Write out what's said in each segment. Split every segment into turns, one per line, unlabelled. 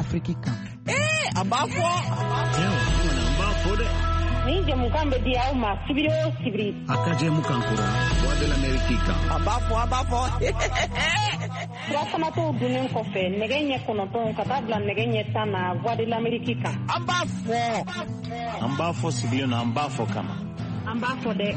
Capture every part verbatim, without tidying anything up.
Afrique kan.
Eh, a b'a fɔ.
An b'a fɔ dɛ.
Ni jɛmukan bɛ di aw ma sibiri o sibiri.
A ka jɛmukan kura Voix de l'Amérique kan.
A b'a fɔ, a b'a fɔ.
Furasamatɔw dunnen kɔfɛ nɛgɛ ɲɛ kɔnɔntɔn ka taa bila nɛgɛ ɲɛ tan na Voix de l'Amérique kan.
An b'a fɔ.
An b'a fɔ sigilen na, an b'a fɔ kama.
An b'a fɔ dɛ.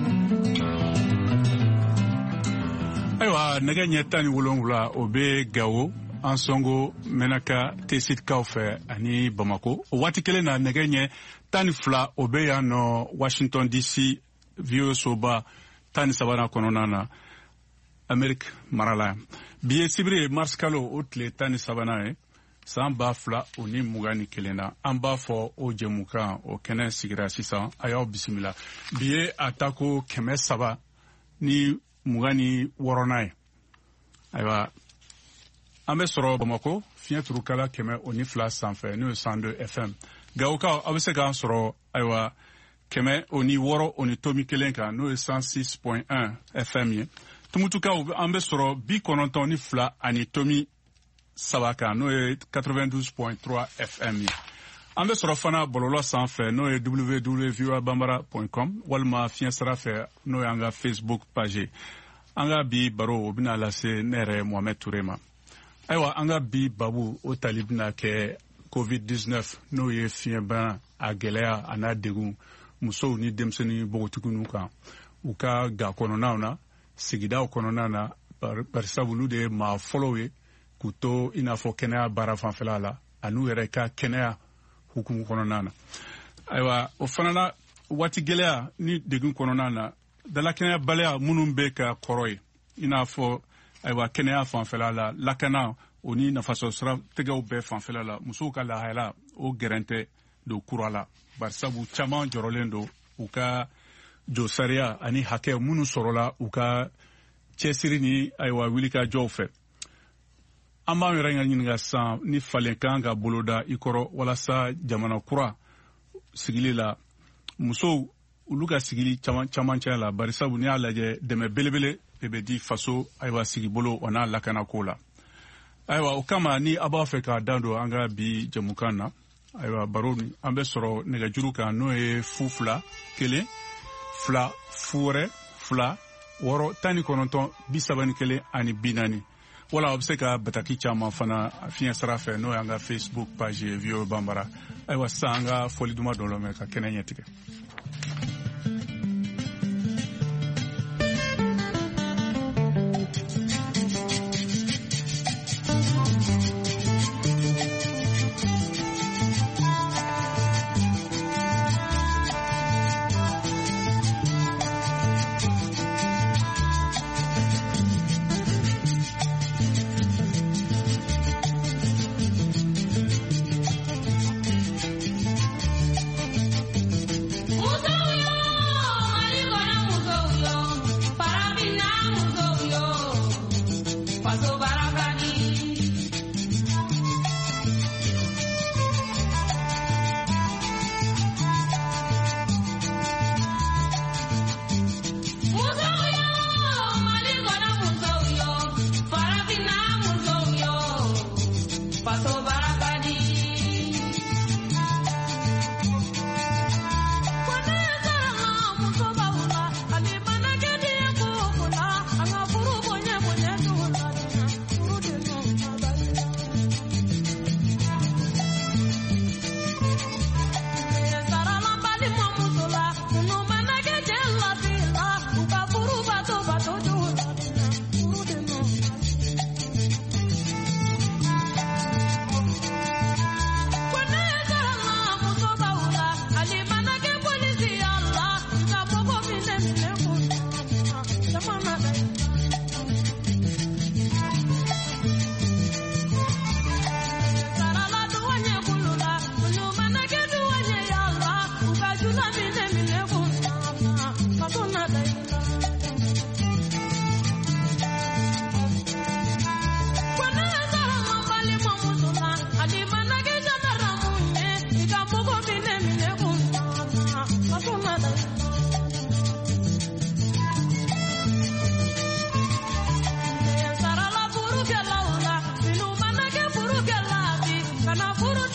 Ayiwa, nɛgɛ ɲɛ tan ni wolonwula o bɛ Gawo, Ansongo, Menaka, Tesitkaw fɛ ani Bamako. O waati kelen na nɛgɛ ɲɛ tan ni fila o bɛ yan nɔ Washington D C V O soba tan ni sabanan kɔnɔna na Ameriki mara la. Bi ye sibiri ye Mars kalo o tile tan ni sabanan ye san ba fila o ni mugan ni kelen na. An b'a fɔ o jɛmukan o kɛnɛ sigira sisan a y'aw bisimila. Bi ye a ta ko kɛmɛ saba ni mugan ni wɔɔrɔnan ye. Ayiwa, an bɛ sɔrɔ Bamako fiɲɛ turukala kɛmɛ o ni fila sanfɛ n'o ye cent deux F M. Gawokaw aw bɛ se k'an sɔrɔ ayiwa kɛmɛ o ni wɔɔrɔ o ni tomi kelen kan n'o ye cent six point un F M ye. Tumutukaw an bɛ sɔrɔ bi kɔnɔntɔn ni fila ani tomi saba kan n'o ye quatre-vingt-douze point trois F M ye. An bɛ sɔrɔ fana bɔlɔlɔ sanfɛ n'o ye w w w point voa bambara point com walima fiɲɛ sira fɛ n'o ye an ka Facebook page. An ka bi baro o bɛna lase ne yɛrɛ Mohamed Ture ma. Ayiwa, an ka bi babu o tali bɛna kɛ covid dix-neuf n'o ye fiɲɛbana a gɛlɛya a n'a degun musow ni denmisɛnnin npogotigininw kan u ka ga kɔnɔnaw na sigidaw kɔnɔna na barisabu olu de ye maa fɔlɔw ye k'u to i n'a fɔ kɛnɛya baara fanfɛla la an'u yɛrɛ ka kɛnɛya hukumu kɔnɔna na. Ayiwa, o fana na waati gɛlɛya ni degun kɔnɔna na dalakɛnɛyabaliya minnu bɛ ka kɔrɔ ye i n'a fɔ ayiwa kɛnɛya fanfɛla la lakana o ni nafasɔrɔsira tɛgɛw bɛɛ fanfɛla la musow ka lahayala o gɛrɛntɛ don kura la barisabu caman jɔrɔlen don u ka jɔsariya ani hakɛ minnu sɔrɔla u ka cɛsiri ni ayiwa wulikajɔw fɛ. An b'an yɛrɛ ka ɲininka sisan ni falen kan ka boloda i kɔrɔ walasa jamana kura sigili la musow olu ka sigili caman caman cɛ la barisabu n'i y'a lajɛ dɛmɛ belebele de bɛ di faso ayiwa sigibolo o n'a lakanako la. Ayiwa, o kama ni a b'a fɛ k'a dan don an ka bi jɛmukan na ayiwa baro an bɛ sɔrɔ nɛgɛjuru kan n'o ye fu fila kelen fila fu wɛrɛ fila wɔɔrɔ tan ni kɔnɔntɔn bi saba ni kelen ani bi naani wala a bɛ se ka bataki caman fana fiɲɛ sira fɛ n'o y'an ka Facebook page ye V O Bambara. Ayiwa, sisan an ka fɔli duman dɔ lamɛn ka kɛnɛ ɲɛtigɛ.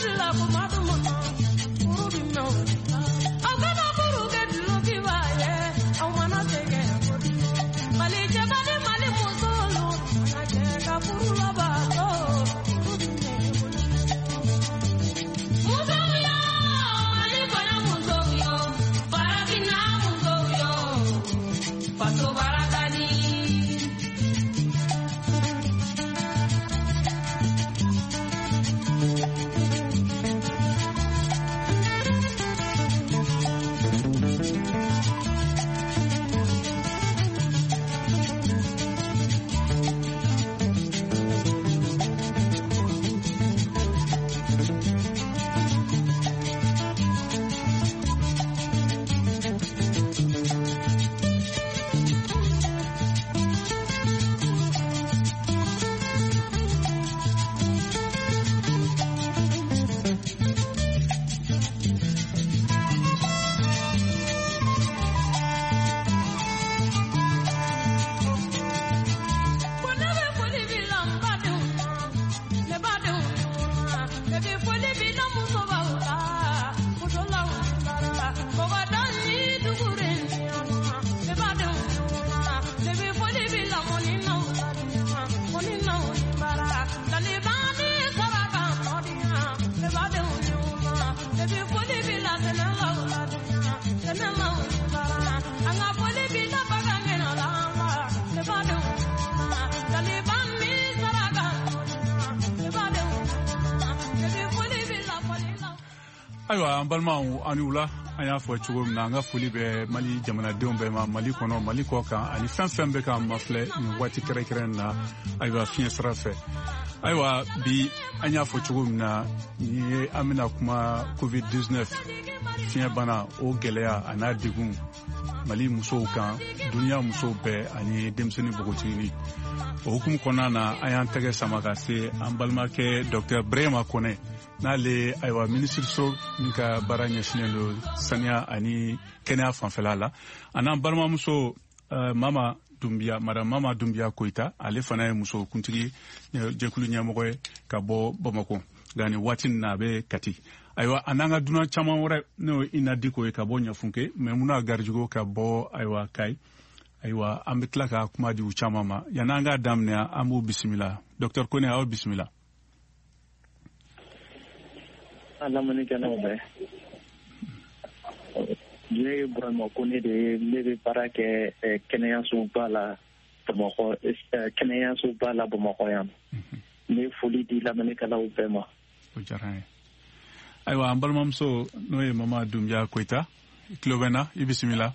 Aywa, an balimaw ani wula an y'a fɔ cogo min na an ka foli bɛ Mali jamanadenw bɛɛ ma, Mali kɔnɔ Mali kɔ kan ani fɛn fɛn bɛ k'an mafilɛ nin waati kɛrɛnkɛrɛn na aywa fiɲɛ sira fɛ. Aywa, bi an y'a fɔ cogo min na ni an bɛna kuma covid dix-neuf fiɲɛ bana o gɛlɛya a n'a degun Mali musow kan, duniya musow bɛɛ ani denmisɛnnin npogotigini. O hukumu kɔnɔna na an y'an tɛgɛ sama ka se an balimakɛ Dr Brema Kone n'ale aywa minisiriso min ka baara ɲɛsinnen don saniya ani kɛnɛya fanfɛla la, a n'an balimamuso uh, Mama Dumbiya, Madame Mama Dumbiya Koyita, ale fana ye muso kuntigi jɛkulu ɲɛmɔgɔ ye ka bɔ Bamako nka nin waati nin na a bɛ Kati. Aywa, a n'an ka dunan caman wɛrɛ n'o ye Ina Diko ye ka bɔ Ɲafunke, Maimuna Garijugo ka bɔ aywa Kayi. Aywa, an bɛ tila ka kuma di u caman ma. Yan'an k'a daminɛ an b'u bisimila. Docteur Kone, aw bisimila.
Alamanikɛlaw bɛɛ, ne ye Burama Kone de ye, ne bɛ baara kɛ kɛnɛyasoba la Bamakɔ, kɛnɛyasoba la Bamakɔ yan. Ne ye foli di lamɛnnikɛlaw bɛɛ ma.
O diyara n ye. Ayiwa, an balimamuso n'o ye Mama Dumbiya Koyita, i tulo bɛ n na, i bisimila.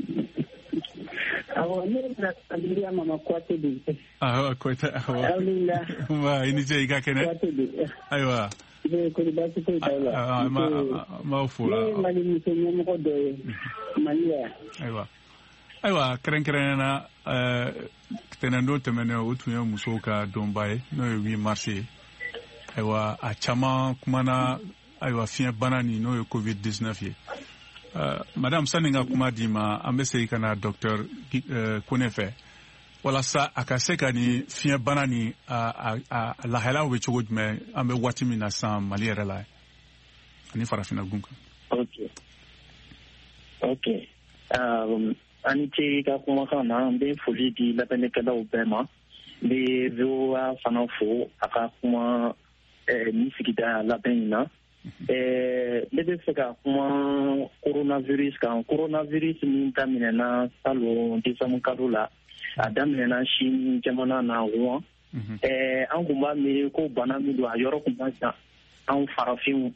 Awɔ, ne bɛna Dumbiya Mama Kɔte de ye.
Awɔ, Koyita, awɔ.
Alhamdulilah.
Wa, i ni ce, i ka kɛnɛ.
Kɔte de.
Ayiwa.
Ne ko baasi foyi t'aw la.
N b'aw fo la.
Ne ye Mali muso ɲɛmɔgɔ dɔ ye, Mali la.
Ayiwa. Ayiwa, kɛrɛnkɛrɛnnen na tɛnɛndon tɛmɛnen o tun ye musow ka donba ye n'o ye huit mars ye. Ayiwa, a caman kumana ayiwa fiɲɛ bana nin n'o ye covid dix-neuf ye. Madame, sani n ka kuma d'i ma, an bɛ segin ka na Docteur Kone fɛ. Walasa a ka se ka ni fiɲɛ bana ni a lahalaw bɛ cogo jumɛn an bɛ waati min na sisan Mali yɛrɛ la ani farafinna gun kan.
Ok. Ok. Um, an ni ce ka kumakan na, an bɛ foli di lamɛnnikɛlaw bɛɛ ma. N bɛ V O A fana fo a ka kuma ni sigida labɛn in na. Ne bɛ fɛ ka kuma coronavirus kan. Coronavirus min daminɛna salon décembre kalo la. A daminɛna Chine jamana na Wuhan. An kun b'a miiri ko bana min don a yɔrɔ kun ka jan anw farafinw.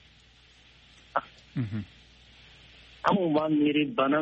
An kun b'a miiri bana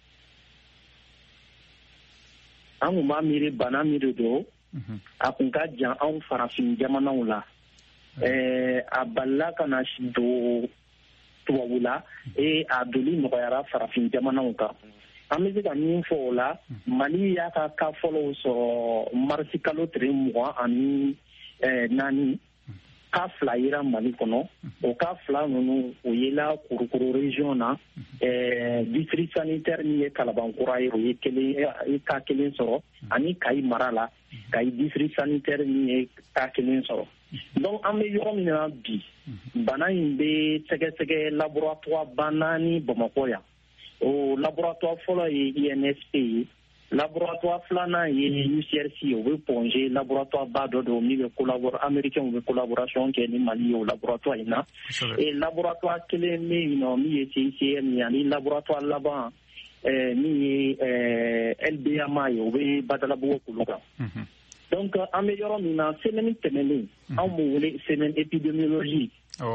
an kun b'a miiri bana min de don a kun ka jan anw farafin jamanaw la. A balila ka na don tubabu la, a doli nɔgɔyara farafin jamanaw kan. An bɛ se ka min fɔ o la, Mali y'a ka ka fɔlɔw sɔrɔ marisi kalo tile mugan ani naani, ka fila yera Mali kɔnɔ. O ka fila ninnu o yela Kulukoro région na, district sanitaire min ye Kalabankura ye o ye kelen ka kelen sɔrɔ, ani Kayi mara la. ka district sanitaire min ye ka kelen sɔrɔ donc an bɛ yɔrɔ min na bi bana in bɛ sɛgɛsɛgɛ laboratoire ba naani Bamakɔ yan o laboratoire fɔlɔ ye I N S P ye laboratoire filanan ye U C R C ye o bɛ pɔnze laboratoire ba dɔ don min bɛ collaborer américain bɛ collaboration kɛ ni Mali ye o laboratoire in na et laboratoire kelen bɛ yen nɔ min ye C I C M ye ani laboratoire laban min ye L B M A ye o bɛ Badalabugu kulu kan donc an bɛ yɔrɔ min na semaine tɛmɛnen an b'o wele semaine épidémiologie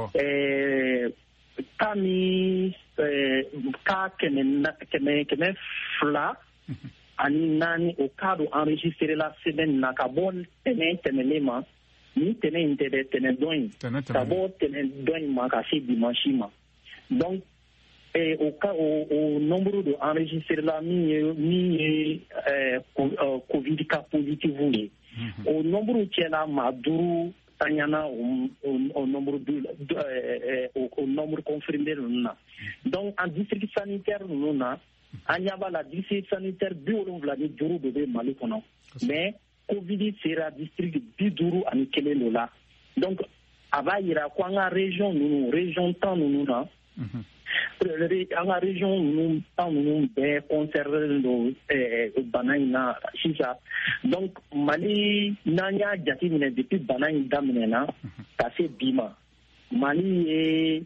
cas min cas kɛmɛ kɛmɛ kɛmɛ fila ani naani o cas do enregistré la semaine na ka bɔ tɛnɛn tɛmɛnen ma ni tɛnɛn in tɛ dɛ tɛnɛn dɔn in ka bɔ tɛnɛn dɔn in ma ka se dimanche ma donc eh, au cas au, au nombre de enregistré la min ye min ye eh, covid cas positif ye au nombre cɛla maa duuru tanyana au, au, au nombre de euh, au, au nombre confirmé ninnu na donc en district sanitaire ninnu na an ɲa b'a la district sanitaire bi wolonwula ni duuru de bɛ Mali kɔnɔ mais covid sera district bi duuru ani kelen de la donc a b'a yira ko an ka région ninnu région tan ninnu na an ka région ninnu tan ninnu bɛɛ concerné don bana in na sisan donc Mali n'an y'a jateminɛ depuis bana in daminɛna ka se bi ma Mali ye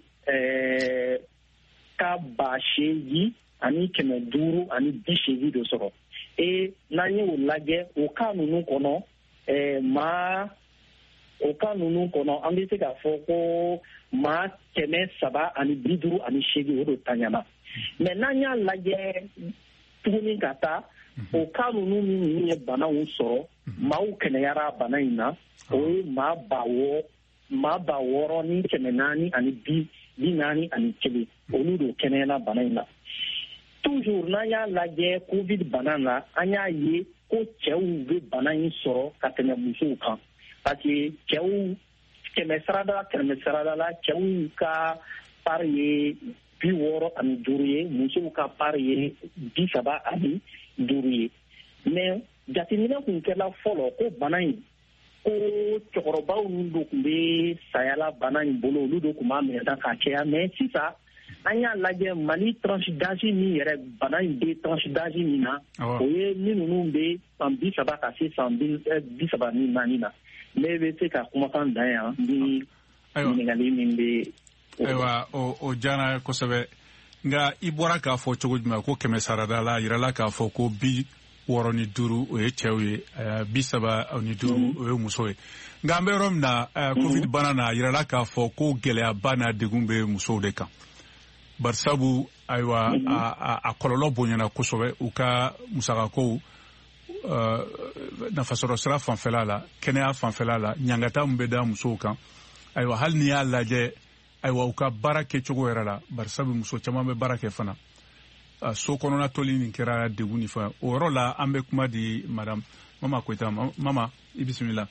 ka ba seegin ani kɛmɛ duuru ani bi seegin de sɔrɔ et n'an ye o lajɛ o cas ninnu kɔnɔ maa o cas ninnu kɔnɔ an bɛ se k'a fɔ ko maa kɛmɛ saba ani bi duuru ani seegin o de taɲana mais n'an y'a lajɛ tuguni ka taa o cas ninnu min ye banaw sɔrɔ maaw kɛnɛyara bana in na o ye maa ba wɔɔrɔ maa ba wɔɔrɔ ni kɛmɛ naani ani bi bi naani ani kelen olu de kɛnɛyara bana in na toujours n'an y'a lajɛ covid bana na an y'a ye ko cɛw bɛ bana in sɔrɔ ka tɛmɛ musow kan parce que cɛw kɛmɛ sarada kɛmɛ sarada la cɛw ka part ye bi wɔɔrɔ ani duuru ye musow ka part ye bi saba ani duuru ye mais jateminɛ tun kɛra fɔlɔ ko bana in ko cɛkɔrɔbaw ninnu de tun bɛ sayala bana in bolo olu de tun b'a minɛ ka caya mais sisan an y'a lajɛ Mali tranche d'âge min yɛrɛ bana in bɛ tranche d'âge min na o ye min ninnu bɛ san bi saba ka se san bi saba ni naani na ne bɛ se ka kumakan dan yan ni ɲininkali min bɛ.
ayiwa o diyara kosɛbɛ nka i bɔra k'a fɔ cogo jumɛn ko kɛmɛ sarada la yirala k'a fɔ ko bi wɔɔrɔ ni duuru o ye cɛw ye bi saba ni duuru o ye muso ye nka an bɛ yɔrɔ min na covid bana na yirala k'a fɔ ko gɛlɛyaba n'a degun bɛ musow de kan barisabu ayiwa a kɔlɔlɔ bonyana kosɛbɛ u ka musakakow nafasɔrɔ sira fanfɛla la kɛnɛya fanfɛla la ɲangata min bɛ da musow kan ayiwa hali ni y'a lajɛ ayiwa u ka baara kɛcogo yɛrɛ la barisabu muso caman bɛ baara kɛ fana so kɔnɔna toli nin kɛra degun ni fɛn o yɔrɔ la an bɛ kuma di madame Mama Koyita mama i bisimila.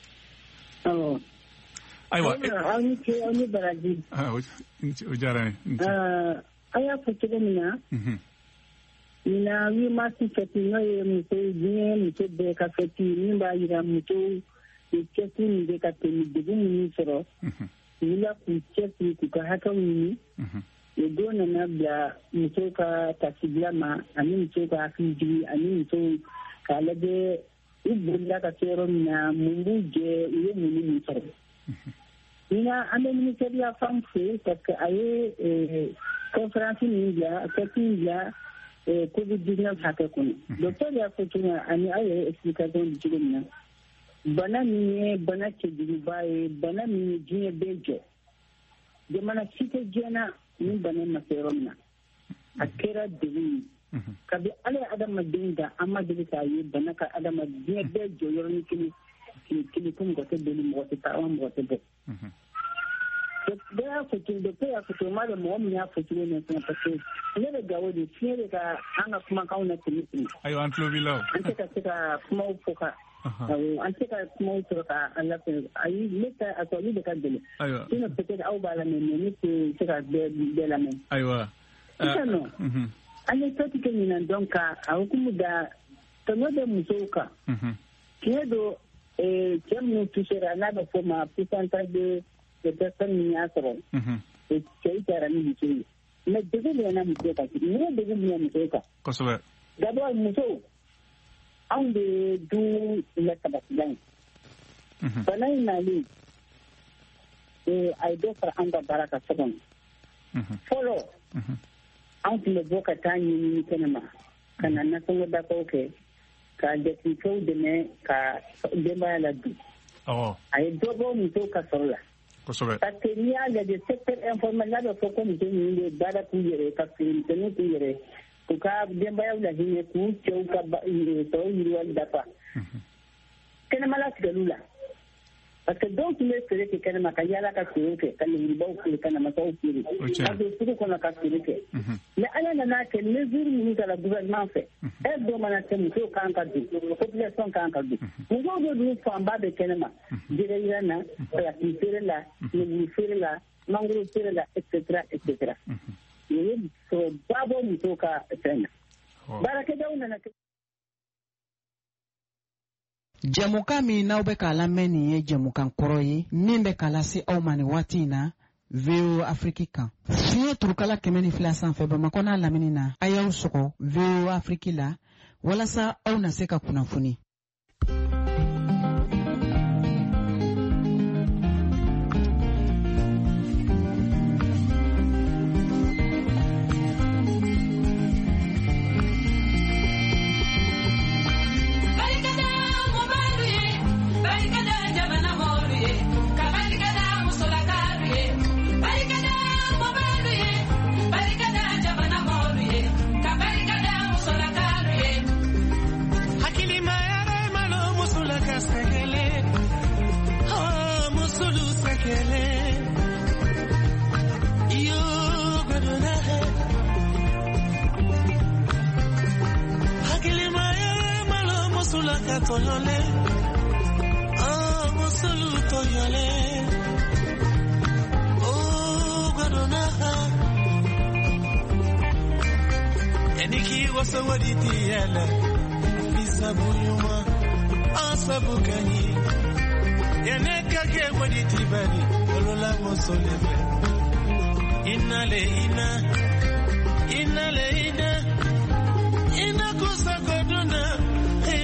ayiwa
aw ni ce aw ni baraji
o diyara n ye
a y'a fɔ cogo min na na huit mars fête n'o ye muso diɲɛ muso bɛɛ ka fête min b'a jira musow ye cɛsiri min kɛ ka tɛmɛ degun minnu sɔrɔ u wulila k'u cɛsiri k'u ka hakɛw ɲini o don nana bila musow ka taasibila ma ani musow ka hakilijigi ani musow k'a lajɛ u bolila ka se yɔrɔ min na mun b'u jɛ u ye mun ni mun sɔrɔ. Nina an bɛ ministère ya femme fo parce que a ye conférence min bila fête min bila covid dix-neuf hakɛ kɔnɔ docteur y'a fɔ cogo min na ani aw yɛrɛ explication di cogo min na bana min ye bana cɛjuguba ye bana min ye diɲɛ bɛɛ jɔ jamana si tɛ diɲɛna ni bana ma se yɔrɔ min na a kɛra degun ye kabi ala ye adamaden da an ma deli k'a ye bana ka adamaden diɲɛ bɛɛ jɔ yɔrɔnin kelen tile kelen ko mɔgɔ tɛ boli mɔgɔ tɛ taa an mɔgɔ tɛ bɔ bɛɛ y'a fɔ cogo docteur y'a fɔ cogo m'a dɔn mɔgɔ min y'a fɔ cogo min fana parce que ne bɛ gawo de fiɲɛ de ka an ka kumakanw na tɛmɛ tɛmɛ
ayiwa an tulo b'i la
an tɛ ka se ka kumaw fɔ ka an tɛ ka kumaw sɔrɔ ka an lafɛ ayi ne ta a tɔ olu de ka gɛlɛn sinon peut-être aw b'a lamɛn mais ne tɛ se ka bɛɛ bɛɛ lamɛn
ayiwa
sisan nɔ an ye fɛti kɛ ɲinan dɔn ka a hukumu da tɔɲɔ bɛ musow kan tiɲɛ don cɛ minnu touchera n'a bɛ fɔ ma pourcentage de de personnes min y'a sɔrɔ cɛw cayara ni muso ye mais degun min na muso kan mun ye degun min ye muso kan
kosɛbɛ
d'abord muso anw de du la sabatilan ye bana in nalen a ye dɔ fara an ka baara ka so kɔnɔ fɔlɔ anw tun bɛ bɔ ka taa ɲinini kɛnɛma ka na nasɔngɔ dakaw kɛ ka jatigikɛw dɛmɛ ka denbaya la dun a ye dɔ bɔ musow ka sɔrɔ la parce que n'i y'a lajɛ secteur informel n'a bɛ fɔ ko muso ninnu bɛ baara k'u yɛrɛ ka feeremisɛnninw k'u yɛrɛ k'u ka denbayaw lahinɛ k'u cɛw ka tɔw yiriwali dafa kɛnɛmala tigɛliw la parce que dɔw tun bɛ feere kɛ kɛnɛma ka yaala ka feere kɛ ka lemurubaw feere ka namasaw feere ka don sugu kɔnɔ ka feere kɛ mais ala nan'a kɛ mesure minnu kɛra gouvernement fɛ heure dɔ mana kɛ musow kan ka don population kan ka don musow bɛ dun fanba bɛ kɛnɛma jɛgɛjira na salati feere la lemuru feere la mangoro feere la et cetera et cetera o ye sɔrɔba bɔ musow ka fɛn na baarakɛdaw nana kɛ.
Jɛmukan min n'aw bɛ k'a lamɛn nin ye jɛmukan kɔrɔ ye min bɛ k'a lase aw ma nin waati in na V O Afrique kan. Fiɲɛ turukala kɛmɛ ni fila sanfɛ Bamakɔ n'a lamini na a y'aw sɔgɔ V O Afrique la walasa aw na se ka kunnafoni.
Toyole, ah, musulu toyole, oh, Godona, Eniki was a wadi tiela, Bisabuyuma, Asabukani, Yaneka gave wadi tibani, Olola Mosolebe, Inale ina, Inale ina, Inakusa Godona.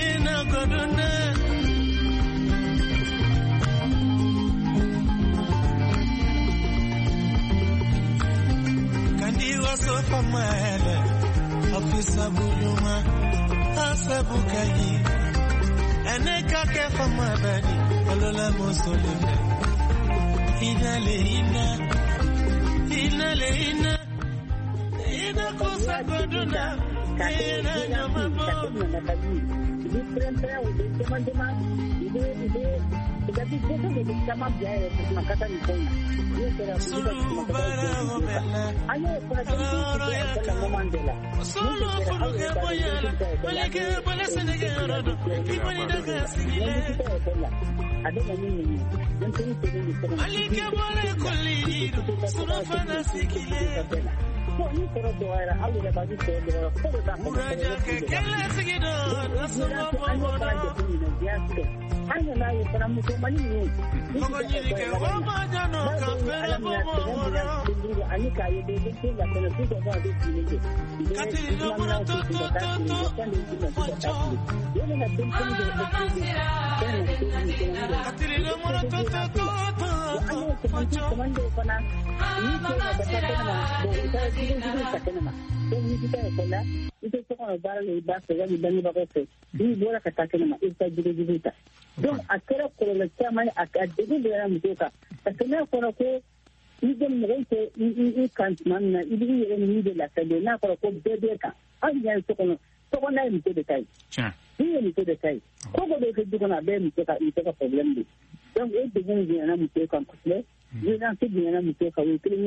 Kandi waso famele ofisa buluma asabukayi eneka ke famabani olola mosolele inale ina inale ina ina kusagoduna ina nyamabo. Ini pernah udah teman-teman, ini ini jadi kita jadi sama biaya makata ni pun. Ini terus kita Ayo perhatikan kita dalam Mandela. Solo kalau kita boleh, boleh ke boleh senegar. Kita ni dah kasih. Ada yang ini, yang ini ini. Alike boleh kuli, suruh fana sikile. Ini terus doaira, aku dah bagi doa. Muraja kekele segido, nasuno bomodo. Hanya lagi para musuh ini. Pokoknya ke wama jano kafele bomodo. Ani kaya dia dia kena sudah ada di sini. Kati nomor tu tu tu tu. Mocho. Dia nak tinggal di sini. Kati nomor tu tu tu tu. Mocho. Komando pana. Ini kita dapat kita kita kita nama. Ini kita kena itu sekarang baru bahasa yang dibagi bagai ini boleh katakan nama itu juga juga. Donc akhirnya kalau macam agak jadi dalam mereka. Karena kalau ko idan mai ko i kan manna idan yi ne da sai na ko ko bebe ka an ya to ko to ko na yi to da kai. Cha. Ni ne to da kai. Ko ko da duk na be mu ka i to ka problem ne. Donc eh da gani na mu kan kusle. Ni na ti na mu ka wi klini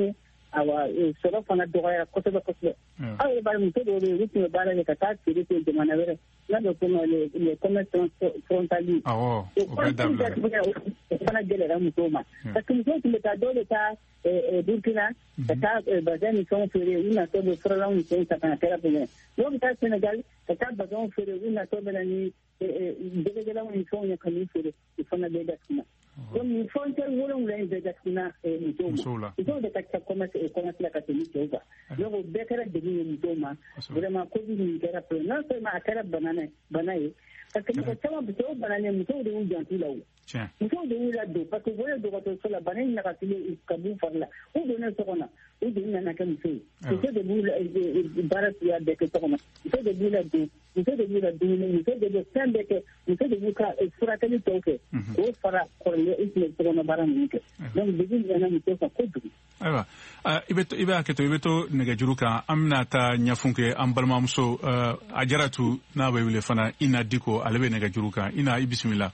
awa sɔrɔ fana dɔgɔyara kosɛbɛ kosɛbɛ aw ye bari muso dɔw bɛ yen olu tun bɛ baara kɛ ka taa feere kɛ jamana wɛrɛ n'a bɛ fɔ ma le commerce frontalier
awɔ o bɛɛ dabila
o fana gɛlɛyara musow ma parce que musow tun bɛ taa dɔw bɛ taa Burkina ka taa bazɛn ni fɛnw feere u natɔ bɛ furalanw ni fɛnw ta ka na kɛra bɛnɛ dɔw bɛ taa Senegal ka taa bazɛnw feere u natɔ bɛ na ni jɛgɛjɛlaw ni fɛnw ye ka n'u feere u fana bɛ datuma donc nin frontière wolonwula in bɛɛ datuma musow ma musow de ka ca commerce la ka tɛmɛ cɛw kan donc o bɛɛ kɛra degun ye musow ma vraiment covid nin kɛra problème non seulement a kɛra bana ye parce que mɔgɔ caman bi o bana ne musow de y'u jantu la o musow de y'u ladon parce que bɔra dɔgɔtɔrɔso la bana in nagasilen ka b'u fari la u donnen so kɔnɔ u donni nana kɛ muso ye muso de b'u baara suguya bɛɛ kɛ so kɔnɔ muso de b'u ladon muso de b'u ladumuni muso de bɛ fɛn bɛɛ kɛ muso de b'u ka furakɛli tɔw kɛ k'o fara kɔrɔlen u tun bɛ so kɔnɔ baara ninnu kɛ donc degun nana muso kan kojugu.
Ayiwa i bɛ hakɛ to i bɛ to nɛgɛjuru kan an bɛna taa ɲɛfun kɛ an balimamuso a jaratu n'a bɛ wele fana Ina Diko ale bɛ nɛgɛjuru kan Ina i bisimila.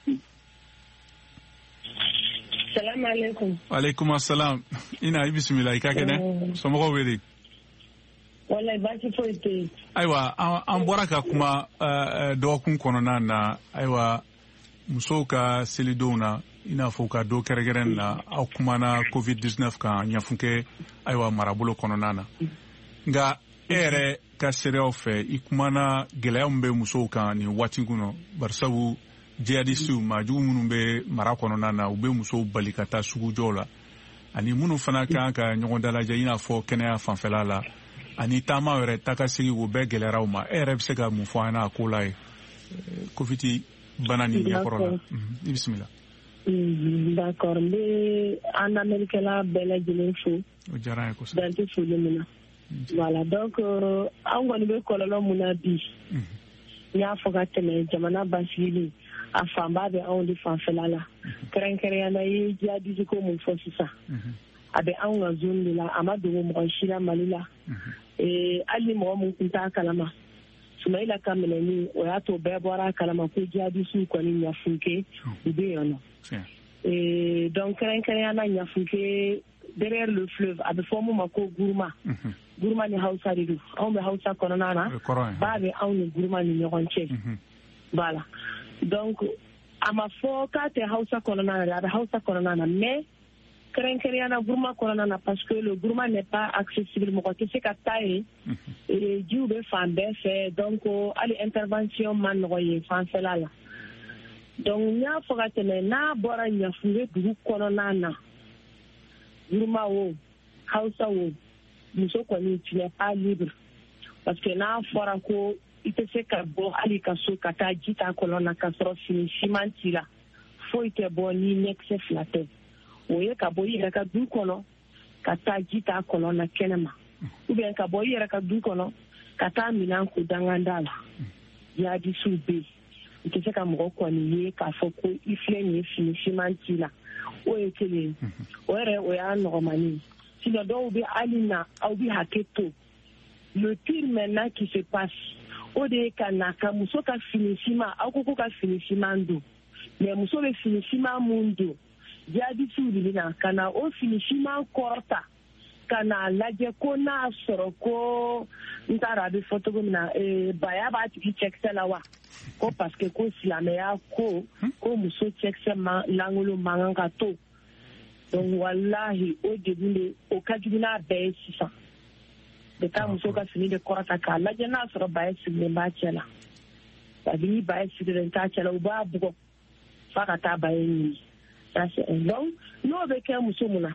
Salamu alaikum.
Alaikum assalam. Ina i bisimila i ka kɛnɛ somɔgɔw wele.
Wallahi baasi foyi tɛ yen.
Ayiwa an bɔra ka kuma dɔgɔkun kɔnɔna na ayiwa musow ka selidenw na i n'a fɔ ka do kɛrɛnkɛrɛn na aw kumana covid dix-neuf kan ɲɛfunkɛ ayiwa marabolo kɔnɔna na nka e yɛrɛ ka seerew fɛ i kumana gɛlɛya min bɛ musow kan nin waati kɔnɔ barisabu jihadisiw maajugu minnu bɛ mara kɔnɔna na u bɛ musow bali ka taa sugujɔw la ani minnu fana kan ka ɲɔgɔn dalajɛ i n'a fɔ kɛnɛya fanfɛla la ani taama yɛrɛ takasegi o bɛɛ gɛlɛyara u ma e yɛrɛ bɛ se ka mun fɔ an n'a ko la ye covid bana nin ɲɛkɔrɔ la i bisimila.
D'accord n bɛ an lamɛnnikɛla bɛɛ lajɛlen fo dante foli min na voilà donc an kɔni bɛ kɔlɔlɔ mun na bi n y'a fɔ ka tɛmɛ jamana basigili a fanba bɛ anw de fanfɛla la kɛrɛnkɛrɛnyana ye jihadisiko mun fɔ sisan a bɛ anw ka zone de la a ma dogo mɔgɔ si la Mali la hali ni mɔgɔ mun tun t'a kalama Sumayila ka minɛni o y'a to bɛɛ bɔra a kalama ko jihadisiw kɔni ɲafunke u bɛ yen nɔ. Et donc kɛrɛnkɛrɛnyana ɲafunke derrière le fleuve a bɛ fɔ mun ma ko Guruma Guruma ni Hausa de don anw bɛ Hausa kɔnɔna na ba bɛ anw ni Guruma ni ɲɔgɔn cɛ voilà donc a ma fɔ k'a tɛ Hausa kɔnɔna na a bɛ Hausa kɔnɔna na mais kɛrɛnkɛrɛnyana Guruma kɔnɔna na parce que le Guruma n'est pas accessible mɔgɔ tɛ se ka taa yen jiw bɛ fan bɛɛ fɛ donc hali intervention ma nɔgɔ yen fanfɛla la donc n y'a fɔ ka tɛmɛ n'a bɔra ɲafunke dugu kɔnɔna na Guruma o Hausa o muso kɔni tu n'es pas libre parce que n'a fɔra ko i tɛ se ka bɔ hali ka so ka taa ji ta kɔlɔn na ka sɔrɔ fini siman t'i la foyi tɛ bɔ ni ɲɛkisɛ fila tɛ o ye ka bɔ i yɛrɛ ka du kɔnɔ ka taa ji ta kɔlɔn na kɛnɛma ou bien ka bɔ i yɛrɛ ka du kɔnɔ ka taa minɛn ko danganda la jihadisiw bɛ yen i tɛ se ka mɔgɔ kɔni ye k'a fɔ ko i filɛ nin ye fini siman t'i la o ye kelen ye o yɛrɛ o y'a nɔgɔmani ye sinon dɔw bɛ hali na aw bɛ hakɛ to le pire maintenant qui se passe o de ye ka na ka muso ka fini siman aw ko ko ka fini siman don mais muso bɛ fini siman mun don jihadisiw de bɛ na ka na o fini siman kɔrɔta ka na lajɛ ko n'a sɔrɔ ko n t'a dɔn a bɛ fɔ cogo min na baya b'a tigi cɛkisɛ la wa ko parce que ko silamɛya ko ko muso cɛkisɛ lankolon man kan ka to donc walahi o degun de o ka jugu n'a bɛɛ ye sisan bɛ taa muso ka fini de kɔrɔta k'a lajɛ n'a sɔrɔ baya sigilen b'a cɛ la parce que ni baya sigilen t'a cɛ la u b'a bugɔ f'a ka taa baya ɲini ça c'est un donc n'o bɛ kɛ muso mun na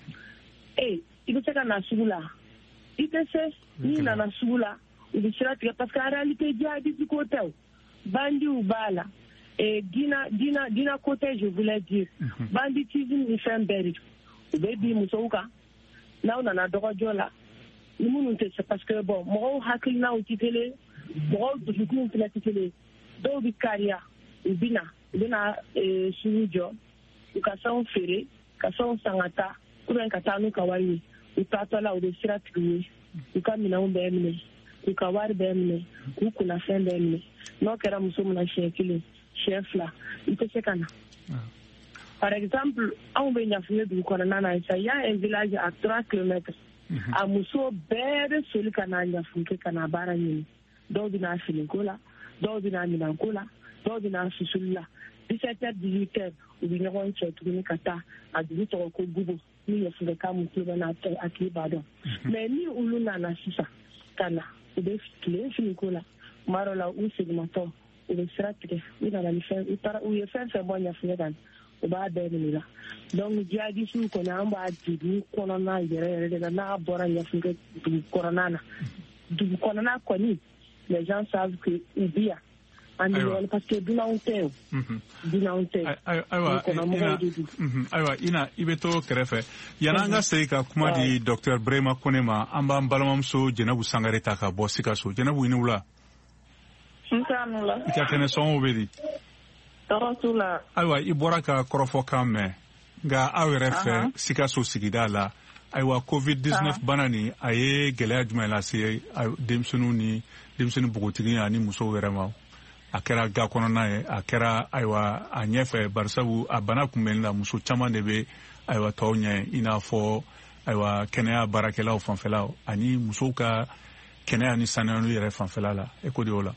eh i bɛ se ka na sugu la i tɛ se n'i nana sugu la u bɛ sira tigɛ parce que en réalité jihadiste ko tɛ o bandiw b'a la dina dina dina ko tɛ je voulais dire banditisme ni fɛn bɛɛ de don u bɛ bin musow kan n'aw nana dɔgɔjɔ la ni minnu tɛ se parce que bon mɔgɔw hakilinaw tɛ kelen mɔgɔw dusukunw fana tɛ kelen dɔw bɛ kariya u bɛ na u bɛ na sugu jɔ u ka fɛnw feere ka fɛnw san ka taa ou bien ka taa n'u ka wari ye u taatɔ la u bɛ sira tigi ye u ka minɛnw bɛɛ minɛ u ka wari bɛɛ minɛ k'u kunnafɛn bɛɛ minɛ n'o kɛra muso min na siɲɛ kelen siɲɛ fila i tɛ se ka na par exemple anw bɛ ɲafunye dugu kɔnɔna na sisan y a un village à trois kilomètres a muso bɛɛ bɛ soli ka n'a ɲafunke ka na baara ɲini dɔw bɛ n'a finiko la dɔw bɛ n'a minanko la dɔw bɛ n'a susuli la dix-sept heures dix-huit heures u bɛ ɲɔgɔn cɛ tuguni ka taa a dugu tɔgɔ ko gugu ni yafunka muso bɛ n'a a tigi b'a dɔn mɛ ni olu nana sisan ka na u bɛ tile finiko la tuma dɔ la u seginnatɔ u bɛ sira tigɛ u nana ni fɛn u ye fɛn fɛn bɔ yafunka kan u b'a bɛɛ minɛ la donc jihadisiw kɔni an b'a di dugu kɔnɔna yɛrɛ yɛrɛ de la n'a bɔra yafunka dugu kɔnɔna na dugu kɔnɔna kɔni les gens savent que u bi yan an ni ɲɔgɔn parce que dunanw tɛ o dunanw tɛ
ayiwa ina i bɛ to kɛrɛfɛ yan'an ka segin ka kuma di docteur Burema Kone ma an b'an balimamuso Jɛnɛbu Sangare ta ka bɔ Sikaso Jɛnɛbu i ni wula
i
ka kɛnɛ sɔngɔw bɛ di ayiwa i bɔra ka kɔrɔfɔkan mɛn nka aw yɛrɛ fɛ Sikaso sigida la ayiwa covid dix-neuf bana nin a ye gɛlɛya jumɛn lase denmisɛnninw ni denmisɛnnin npogotigi ani musow yɛrɛ ma a kɛra ga kɔnɔna ye a kɛra ayiwa a ɲɛfɛ barisabu a bana kunbɛnni la muso caman de bɛ ayiwa tɔw ɲɛ i n'a fɔ ayiwa kɛnɛya baarakɛlaw fanfɛla ani musow ka kɛnɛya ni sanuyali yɛrɛ fanfɛla la e ko de o la.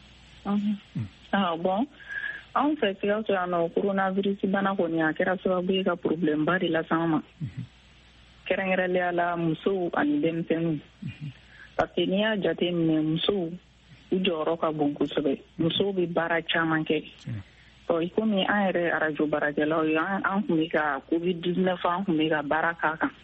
Bon anw fɛ Sikaso yan nɔ coronavirus bana kɔni a kɛra sababu ye ka problème ba de lase an ma kɛrɛnkɛrɛnnenya la musow ani denmisɛnninw parce que n'i y'a jate minɛ musow u jɔyɔrɔ ka bon kosɛbɛ musow bɛ baara caman kɛ ɔ komi an yɛrɛ arajo baarakɛlaw ye an tun bɛ ka covid dix-neuf an tun bɛ ka baara k'a kan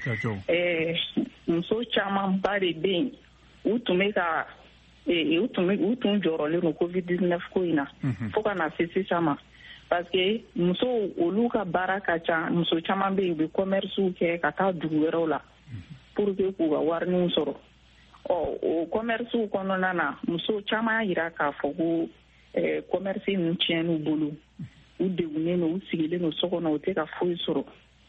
ɛɛ muso caman ba de bɛ yen u tun bɛ ka u tun jɔyɔrɔlen don covid dix-neuf ko in na fo ka na se sisan ma parce que musow olu ka baara ka ca muso caman bɛ yen u bɛ commercew kɛ ka taa dugu wɛrɛw la pour que k'u ka warininw sɔrɔ ɔ o commercew kɔnɔna na muso caman y'a jira k'a fɔ ko commerce ninnu tiɲɛn'u bolo u degunnen don u sigilen don so kɔnɔ u tɛ ka foyi sɔrɔ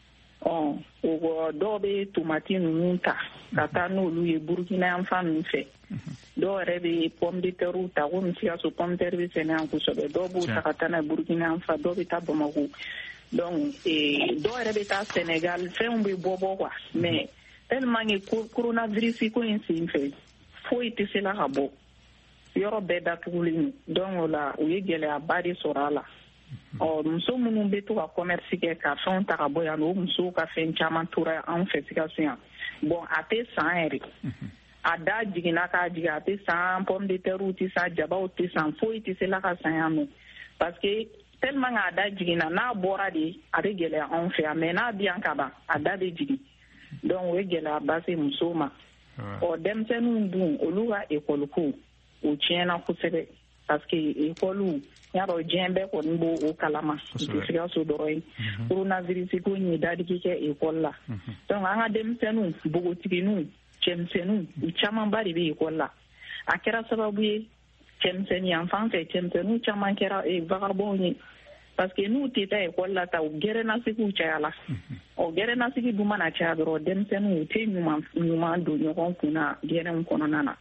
ɔ o dɔw bɛ tomati ninnu ta ka taa n'olu ye burukina yan fan ninnu fɛ dɔw yɛrɛ bɛ pomme de terre ta komi Sikaso pomme de terre bɛ sɛnɛ yan kosɛbɛ dɔw b'u ta ka taa n'a ye burukina yan fan dɔw bɛ taa Bamako donc dɔw yɛrɛ bɛ taa Sénégal fɛnw bɛ bɔ bɔ quoi mais tellement que coronavirus ko in sen fɛ foyi tɛ se la ka bɔ yɔrɔ bɛɛ datugulen donc o la u ye gɛlɛyaba de sɔrɔ a la ɔ muso minnu bɛ to ka commerce kɛ ka fɛnw ta ka bɔ yan o musow ka fɛn caman tora anw fɛ Sikaso yan bon a tɛ san yɛrɛ a da jiginna k'a jigin a tɛ san pomme de terre tɛ san jabaw tɛ san foyi tɛ se la ka san yan nɔ parce que tellement que a da jiginna n'a bɔra de a bɛ gɛlɛya anw fɛ yan mais n'a bɛ yan ka ban a da bɛ jigin donc o ye gɛlɛyaba se musow ma ɔ denmisɛnninw dun olu ka ekɔli ko o tiɲɛna kosɛbɛ parce que ekɔliw y'a dɔn diɲɛ bɛɛ kɔni b'o o kalama o tɛ Sikaso dɔrɔn ye coronavirus ko in ye dadigi kɛ ekɔli la donc an ka denmisɛnninw npogotigininw cɛmisɛnninw u camanba de bɛ ekɔli la a kɛra sababu ye cɛmisɛnnin yan fan fɛ cɛmisɛnninw caman kɛra vagabond ye parce que n'u tɛ taa ekɔli la ta u gɛrɛnasigiw cayala ɔ gɛrɛnasigi dun mana caya dɔrɔn denmisɛnninw u tɛ ɲuman don ɲɔgɔn kunna gɛrɛnw kɔnɔna na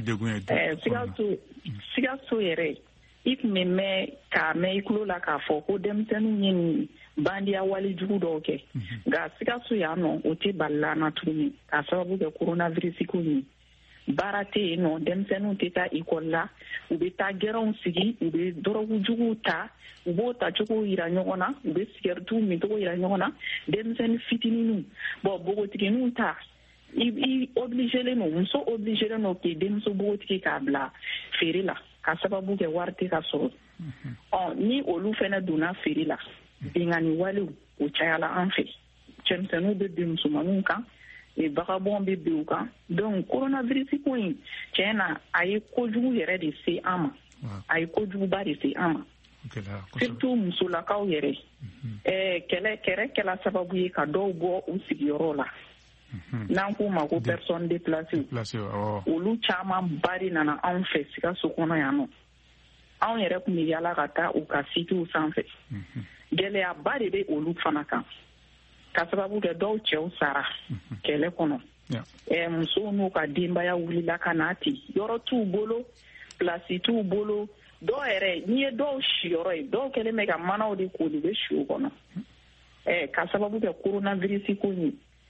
Sikaso Sikaso yɛrɛ i tun bɛ mɛn k'a mɛn i tulo la k'a fɔ ko denmisɛnninw ye nin bandiya wale jugu dɔw kɛ nka Sikaso yan nɔ o tɛ bali an na tuguni k'a sababu kɛ coronavirus ko in baara tɛ yen nɔ denmisɛnninw tɛ taa ekɔli la u bɛ taa gɛrɛnw sigi u bɛ dɔrɔgu juguw ta u b'o ta cogo yira ɲɔgɔn na u bɛ sigɛritiw min cogo yira ɲɔgɔn na denmisɛnnin fitininw bɔn bogotigininw ta i i obligelen don muso obligelen don k'i denmuso bogotigi k'a bila feere la ka sababu kɛ wari tɛ ka sɔrɔ ɔ ni olu fana donna feere la bingani walew o cayala an fɛ cɛmisɛnninw bɛ bin musomaninw kan vagabond bɛ bin u kan donc coronavirus ko in tiɲɛ na a ye kojugu yɛrɛ de se an ma a ye kojuguba de se an ma surtout musolakaw yɛrɛ ɛɛ kɛlɛ kɛrɛ kɛla sababu ye ka dɔw bɔ u sigiyɔrɔ la n'an k'u ma ko personne déplacée olu caman ba de nana anw fɛ Sikaso kɔnɔ yan nɔ anw yɛrɛ tun bɛ yala ka taa u ka sitiw sanfɛ gɛlɛyaba de bɛ olu fana kan ka sababu kɛ dɔw cɛw sara kɛlɛ kɔnɔ ɛɛ musow n'u ka denbaya wulila ka na ten yɔrɔ t'u bolo place t'u bolo dɔw yɛrɛ n'i ye dɔw siyɔrɔ ye dɔw kɛlen bɛ ka manaw de koli u bɛ si o kɔnɔ ɛɛ ka sababu kɛ coronavirus ko in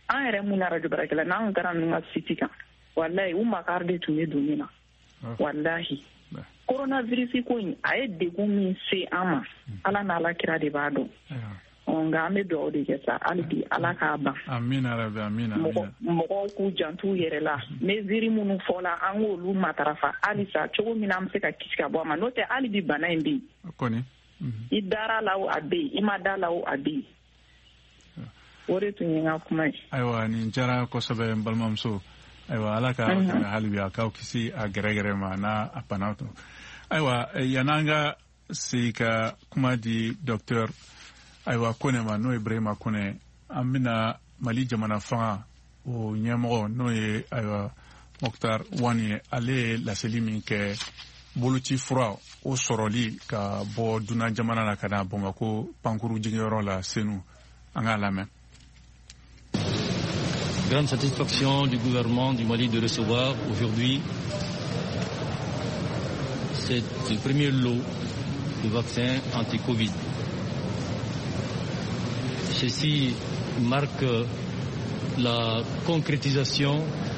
an yɛrɛ mun na radio barakɛla n'an taara ninnu ka site kan wallahi u makari de tun bɛ don ne na wallahi coronavirus ko in a ye degun min se an ma ala n'ala kira de b'a dɔn nka an bɛ dugawu de kɛ sa hali bi ala k'a ban
amina rabi amina
mɔgɔw k'u jantu yɛrɛ la mesiri minnu fɔla an k'olu matarafa halisa cogo min na an bɛ se ka kisi ka bɔ a ma n'o tɛ hali bi bana in bɛ yen i dara la o a bɛ yen i ma da la o a bɛ yen o de tun ye n ka kuma ye.
ayiwa nin diyara kosɛbɛ n balimamuso ayiwa ala ka tɛmɛ hali bi a k'aw kisi a gɛrɛgɛrɛ ma n'a a bana to ayiwa yan'an ka segin ka kuma di docteur ayiwa Kone ma n'o ye Ibrahima Kone an bɛna Mali jamana fanga o ɲɛmɔgɔ n'o ye ayiwa Moktar Wani ye ale ye laseli min kɛ boloci fura o sɔrɔli ka bɔ dunan jamana na ka na Bamakɔ pankuru jiginyɔrɔ la Senu an k'a lamɛn.
Grande satisfaction du gouvernement du Mali de recevoir aujourd'hui ce premier lot de vaccins anti-Covid. Ceci marque la concrétisation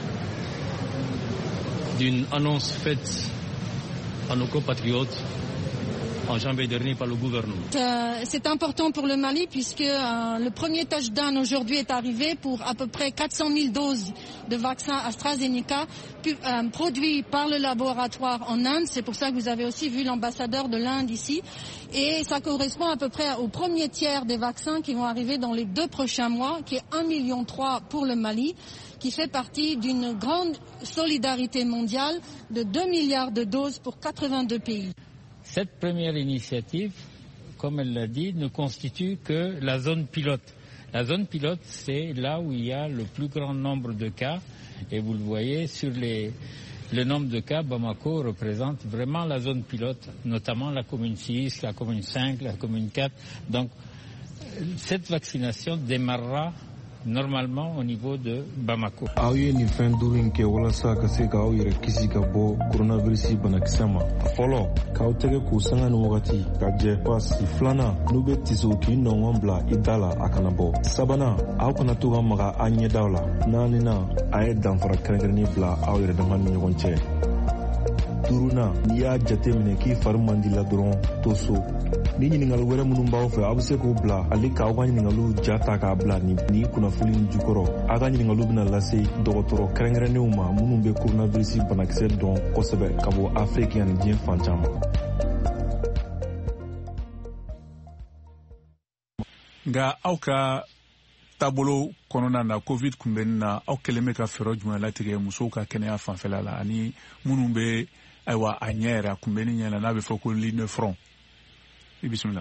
d'une annonce faite à nos compatriotes en janvier dernier par le gouvernement.
Euh, c'est important pour le Mali puisque euh, le premier touchdown aujourd'hui est arrivé pour à peu près quatre cent mille doses de vaccins AstraZeneca pu, euh, produits par le laboratoire en Inde. C'est pour ça que vous avez aussi vu l'ambassadeur de l'Inde ici. Et ça correspond à peu près au premier tiers des vaccins qui vont arriver dans les deux prochains mois, qui est un virgule trois million pour le Mali, qui fait partie d'une grande solidarité mondiale de deux milliards de doses pour quatre-vingt-deux pays.
Cette première initiative, comme elle l'a dit, ne constitue que la zone pilote. La zone pilote, c'est là où il y a le plus grand nombre de cas. Et vous le voyez, sur les, le nombre de cas, Bamako représente vraiment la zone pilote, notamment la commune six, la commune cinq, la commune quatre. Donc, cette vaccination démarrera normalement au niveau de Bamako.
Aw ye nin fɛn duuru in kɛ walasa ka se k'aw yɛrɛ kisi ka bɔ coronavirus banakisɛ ma. A fɔlɔ k'aw tɛgɛ k'u sanga ni wagati ka jɛ pasi. Filanan n'u bɛ tiso k'i nɔngɔn bila i da la a kana bɔ. Sabanan aw kana to ka maga a ɲɛdaw la. Naaninan a ye danfara kɛrɛnkɛrɛnnen bila aw yɛrɛ dama ni ɲɔgɔn cɛ. Duurunan n'i y'a jate minɛ k'i fari man di la dɔrɔn to so. Ni ɲininkali wɛrɛ minnu b'aw fɛ aw bɛ se k'o bila ale k'aw ka ɲininkaliw ja ta k'a bila ni kunnafoni in jukɔrɔ. Aw ka ɲininkaliw bɛna lase dɔgɔtɔrɔ kɛrɛnkɛrɛnnenw ma minnu bɛ coronavirus banakisɛ dɔn kosɛbɛ ka bɔ Afiriki ani diɲɛ fan caman.
Nka aw ka taabolo kɔnɔna na covid kunbɛnni na aw kɛlen bɛ ka fɛɛrɛ jumɛn latigɛ musow ka kɛnɛya fanfɛla la ani minnu bɛ ayiwa a ɲɛ yɛrɛ a kunbɛnni ɲɛ la n'a bɛ fɔ ko ligne front. Bismillah.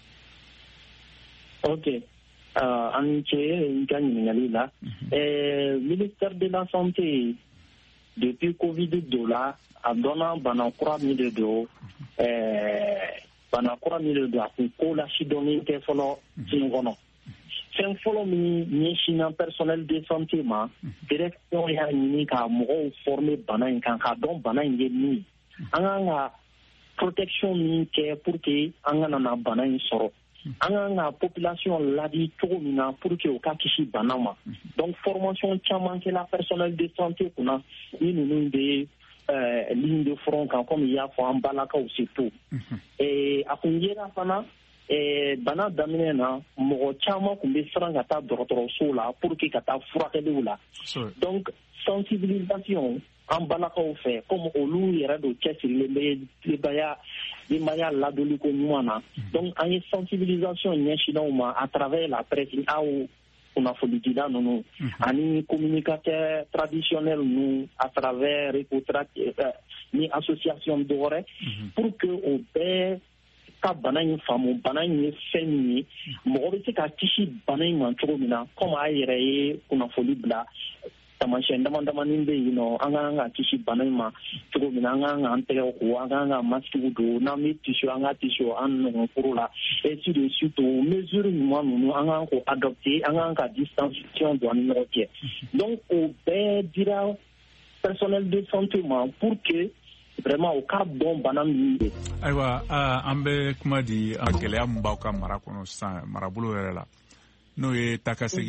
Ok. Uh, an ce in ka ɲininkali la. Eh, ministère de la santé depuis covid dɔ la a dɔnna bana kura min de don eh, bana kura min de don a kun ko lasidɔnnen tɛ fɔlɔ diɲɛ kɔnɔ. Fɛn fɔlɔ min ɲɛsinna personnel de santé ma direction y'a ɲini ka mɔgɔw former bana in kan k'a dɔn bana in ye min. An kan ka protection min kɛ pour que an kana na bana in sɔrɔ. An kan ka population ladi cogo min na pour que o ka kisi bana ma. Donc formation caman kɛla personnel de santé kunna ni ninnu bɛ euh, ligne de front kan comme i y'a fɔ an balakaw surtout. Et a kun yera fana eh, bana daminɛ na mɔgɔ caman kun bɛ siran ka taa dɔgɔtɔrɔso la pour que ka taa furakɛliw la. Donc sensibilisation an balakaw fɛ comme olu yɛrɛ don cɛsirilen bɛ denbaya denbaya ladoliko ɲuman na. Donc an ye sensibilisation ɲɛsinnaw ma à travers la presse aw kunnafonidila ninnu ani communicateur traditionnel ninnu à travers Recotra ni association dɔ wɛrɛ pour que o bɛɛ ka bana in faamu bana in ye fɛn min ye mɔgɔ bɛ se ka kisi bana in ma cogo min na comme a yɛrɛ ye kunnafoni bila tamasiyɛn dama damanin bɛ yen nɔ an kan ka kisi bana in ma cogo min na an kan k'an tɛgɛ ko an kan ka masigiw don n'an bɛ tisi an ka tisi an nɔgɔnkuru la ainsi de suite o mesure ɲuman ninnu an kan k'o adopter an kan ka distanciation don an ni ɲɔgɔn cɛ donc o bɛɛ dira personnel de santé ma pour que vraiment o ka dɔn bana min ye.
Ayiwa an bɛ kuma di gɛlɛya min b'aw ka mara kɔnɔ sisan marabolo yɛrɛ la n'o ye takasegi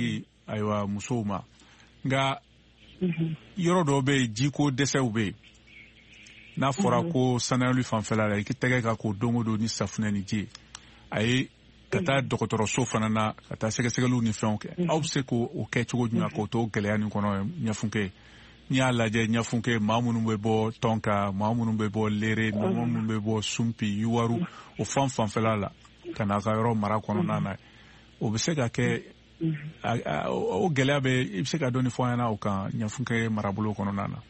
ayiwa musow ma nka yɔrɔ dɔw bɛ yen jiko dɛsɛw bɛ yen n'a fɔra ko sanayali fanfɛla la i k'i tɛgɛ ka ko don o don ni safunɛ ni ji a ye ka taa dɔgɔtɔrɔso fana na ka taa sɛgɛsɛgɛliw ni fɛnw kɛ aw bɛ se k'o kɛ cogo jumɛn k'o to gɛlɛya nin kɔnɔ ɲɛfunke n'i y'a lajɛ ɲɛfunke maa minnu bɛ bɔ tɔn kan maa minnu bɛ bɔ lere maa minnu bɛ bɔ sunpi yuwaru o fan fanfɛla la ka n'a ka yɔrɔ mara kɔnɔna na o bɛ se ka kɛ o gɛlɛya bɛ i bɛ se ka dɔɔni fɔ an ɲɛna o kan ɲɛfunke marabolo kɔnɔna na.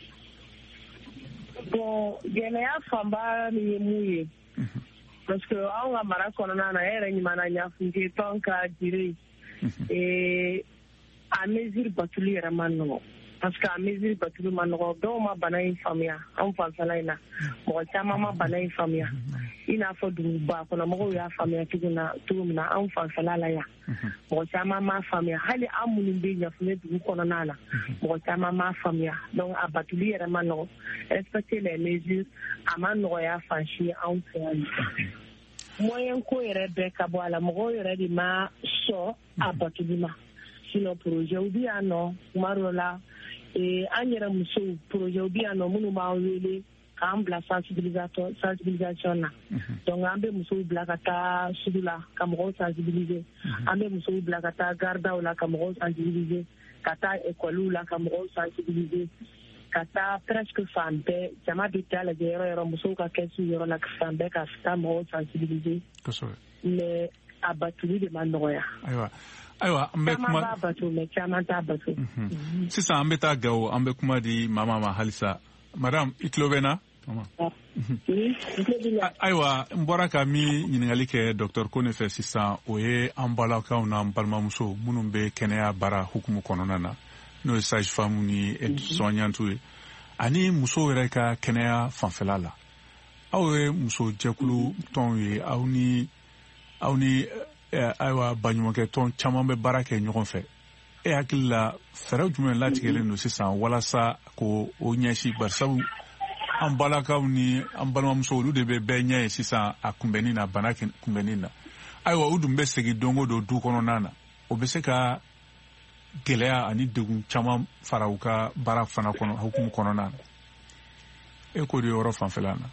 Bon gɛlɛya fanba min ye mun ye parce que anw ka mara kɔnɔna na e yɛrɛ ɲuman ɲɛfunke tɔn ka jiri a mesure batuli yɛrɛ man nɔgɔ parce que a mesure batuli man nɔgɔ dɔw ma bana in faamuya anw fanfɛla in na mɔgɔ caman ma bana in faamuya i n'a fɔ duguba kɔnɔ mɔgɔw y'a faamuya cogo min na anw fanfɛla la yan mɔgɔ caman ma faamuya hali an minnu bɛ ɲɛfunke dugu kɔnɔna na mɔgɔ caman ma faamuya donc a batuli yɛrɛ man nɔgɔ respecter les mesures a ma nɔgɔya fan si anw fɛ yan moyen ko yɛrɛ bɛɛ ka bɔ a la mɔgɔw yɛrɛ de ma sɔn a batuli ma sinon projet bɛ yan nɔ tuma dɔ la an yɛrɛ musow projet bɛ yan nɔ minnu b'an wele k'an bila sensibilisation na donc an bɛ musow bila ka taa sugu la ka mɔgɔw sensibiliser an bɛ musow bila ka taa gardaw la ka mɔgɔw sensibiliser ka taa écolew la ka mɔgɔw sensibiliser ka taa presque fan bɛɛ jama bɛ taa lajɛ yɔrɔ yɔrɔ musow ka kɛsu yɔrɔ la fan bɛɛ ka taa mɔgɔw sensibiliser mais a batuli de ma nɔgɔya.
Ayiwa ayiwa an bɛ kuma
caman b'a bato mais caman t'a bato.
Sisan an bɛ taa Gawo an bɛ kuma di mama ma halisa madame i tulo bɛ n na. Ayiwa n bɔra ka min ɲininkali kɛ docteur Kone fɛ sisan o ye an balakaw n'an balimamuso minnu bɛ kɛnɛya baara hukumu kɔnɔna na n'o ye sage femme ni soignante ye ani musow yɛrɛ ka kɛnɛya fanfɛla la aw ye muso jɛkulu tɔnw ye aw ni aw ni ayiwa baɲumankɛ tɔn caman bɛ baara kɛ ɲɔgɔn fɛ e hakili la fɛɛrɛ jumɛn latigɛlen don sisan walasa ko o ɲɛsi barisabu an balakaw ni an balimamuso olu de bɛ bɛɛ ɲɛ ye sisan a kunbɛnni na bana kunbɛnni na ayiwa u dun bɛ segin don o don du kɔnɔna na o bɛ se ka gɛlɛya ani degun caman fara u ka baara fana kɔnɔ hukumu kɔnɔna na e k'o de yɔrɔ fanfɛla na.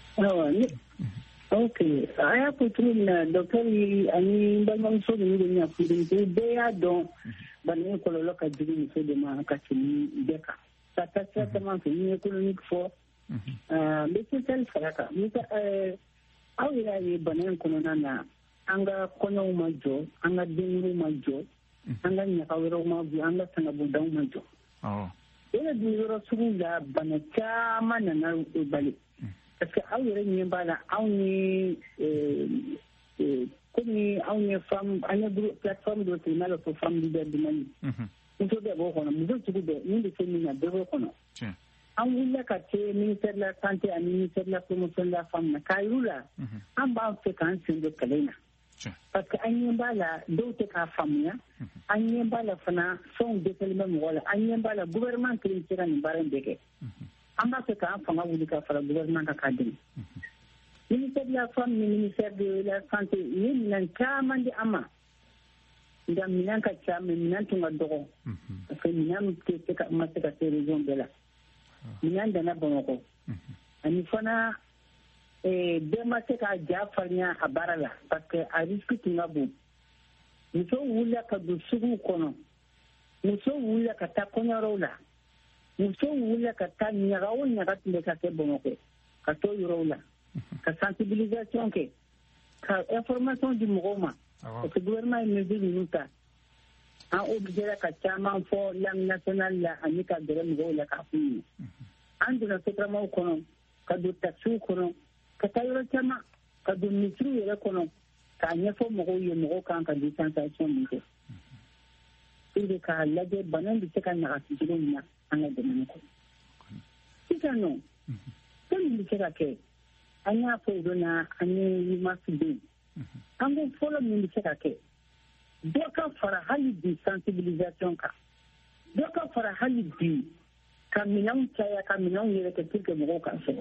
Ok, a y'a fɔ cogo min na docteur yi ani n balimamuso ninnu de ɲɛ fudenw bɛɛ y'a dɔn bana in kɔlɔlɔ ka jugu muso de ma ka tɛmɛ bɛɛ kan ça peut certainement que ni économique fɔ n bɛ social fara kan aw yɛrɛ ye bana in kɔnɔna na an ka kɔɲɔw ma jɔ an ka denkudiw ma jɔ an ka ɲaga wɛrɛw ma bɔ an ka sangabondaw ma jɔ o de dun yɔrɔ sugu la bana caman nana bali parce que aw yɛrɛ ɲɛ b'a la anw ye komi anw ye femme an ye plateforme dɔ sigi n'a bɛ fɔ femme leader du Mali muso bɛɛ b'o kɔnɔ muso sugu bɛɛ min bɛ se min na bɛɛ b'o kɔnɔ an wulila ka se ministère de la santé ani ministère de la promotion de la femme na k'a yiru la an b'an fɛ k'an sen don kɛlɛ in na parce que an ɲɛ b'a la dɔw tɛ k'a faamuya an ɲɛ b'a la fana fɛnw dɛsɛlen bɛ mɔgɔ la an ɲɛ b'a la gouvernement kelen tɛ se ka nin baara in bɛɛ kɛ an b'a fɛ k'an fanga wuli ka fara gouvernement kan k'a dɛmɛ ministère de la femme ni ministère de la santé u ye minɛn caman di an ma nka minɛn ka ca mais minɛn tun ka dɔgɔ parce que minɛn tɛ se ka ma se ka se région bɛɛ la minɛn danna Bamakɔ ani fana bɛɛ ma se ka ja farinya a baara la parce que a risque tun ka bon musow wulila ka don suguw kɔnɔ musow wulila ka taa kɔɲɔyɔrɔw la musow wulila ka taa ɲaga o ɲaga tun bɛ ka kɛ Bamakɔ ka t'o yɔrɔw la ka sensibilisation kɛ ka information di mɔgɔw ma parce que gouvernement ye mesure ninnu ta an obligera ka caman fɔ langue nationale la ani ka gɛrɛ mɔgɔw la k'a f'u ɲɛna an donna sotaramaw kɔnɔ ka don taxiw kɔnɔ ka taa yɔrɔ caman ka don misiriw yɛrɛ kɔnɔ k'a ɲɛfɔ mɔgɔw ye mɔgɔw kan ka distanciation min kɛ pour que k'a lajɛ bana bɛ se ka ɲagasi cogo min na an ka jamana kɔnɔ sisan nɔ fɛn min bɛ se ka kɛ an y'a fɔ o don na an ye masi bɛ yen an ko fɔlɔ min bɛ se ka kɛ dɔ ka fara hali bi sensibilisation kan dɔ ka fara hali bi ka minɛnw caya ka minɛnw yɛrɛ kɛ pour que mɔgɔw ka sɔrɔ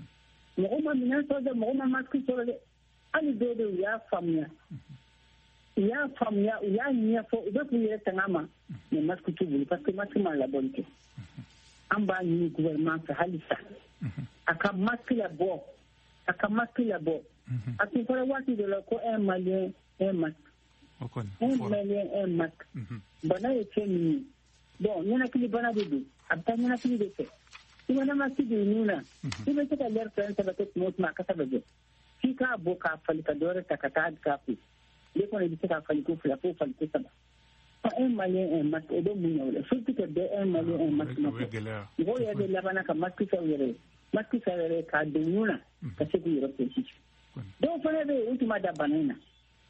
mɔgɔw ma minɛn sɔrɔ dɛ mɔgɔw ma masiki sɔrɔ dɛ hali dɔw de u y'a faamuya y'a faamuya u y'a ɲɛfɔ u bɛ k'u yɛrɛ tanga ma mais masque t'u bolo parce que masque ma labɔli kɛ an b'a ɲini gouvernement fɛ hali sa a ka masque labɔ a ka masque labɔ a tun fɔra waati dɔ la ko un malien un masque un malien un masque bana ye fɛn min ye bon ɲɛnakili bana de don a bɛ taa ɲɛnakili de fɛ i mana masque don nun na i bɛ se ka lɛri fɛn sɛbɛ kɛ tuma o tuma a kasa bɛ jɛ f'i k'a bɔ k'a fali ka dɔ wɛrɛ ta ka taa k'a ko ne kɔni i bɛ se k'a fali ko fila fo fali ko saba un malien un masque o bɛ mun ɲɛ o la surtout que bɛɛ un malien un masque ma fɔ mɔgɔw yɛrɛ de labanna ka masque kɛ u yɛrɛ ye masque kɛ yɛrɛ k'a don nun na ka se k'u yɛrɛ kɔlɔsi dɔw fana bɛ yen u tun ma da bana in na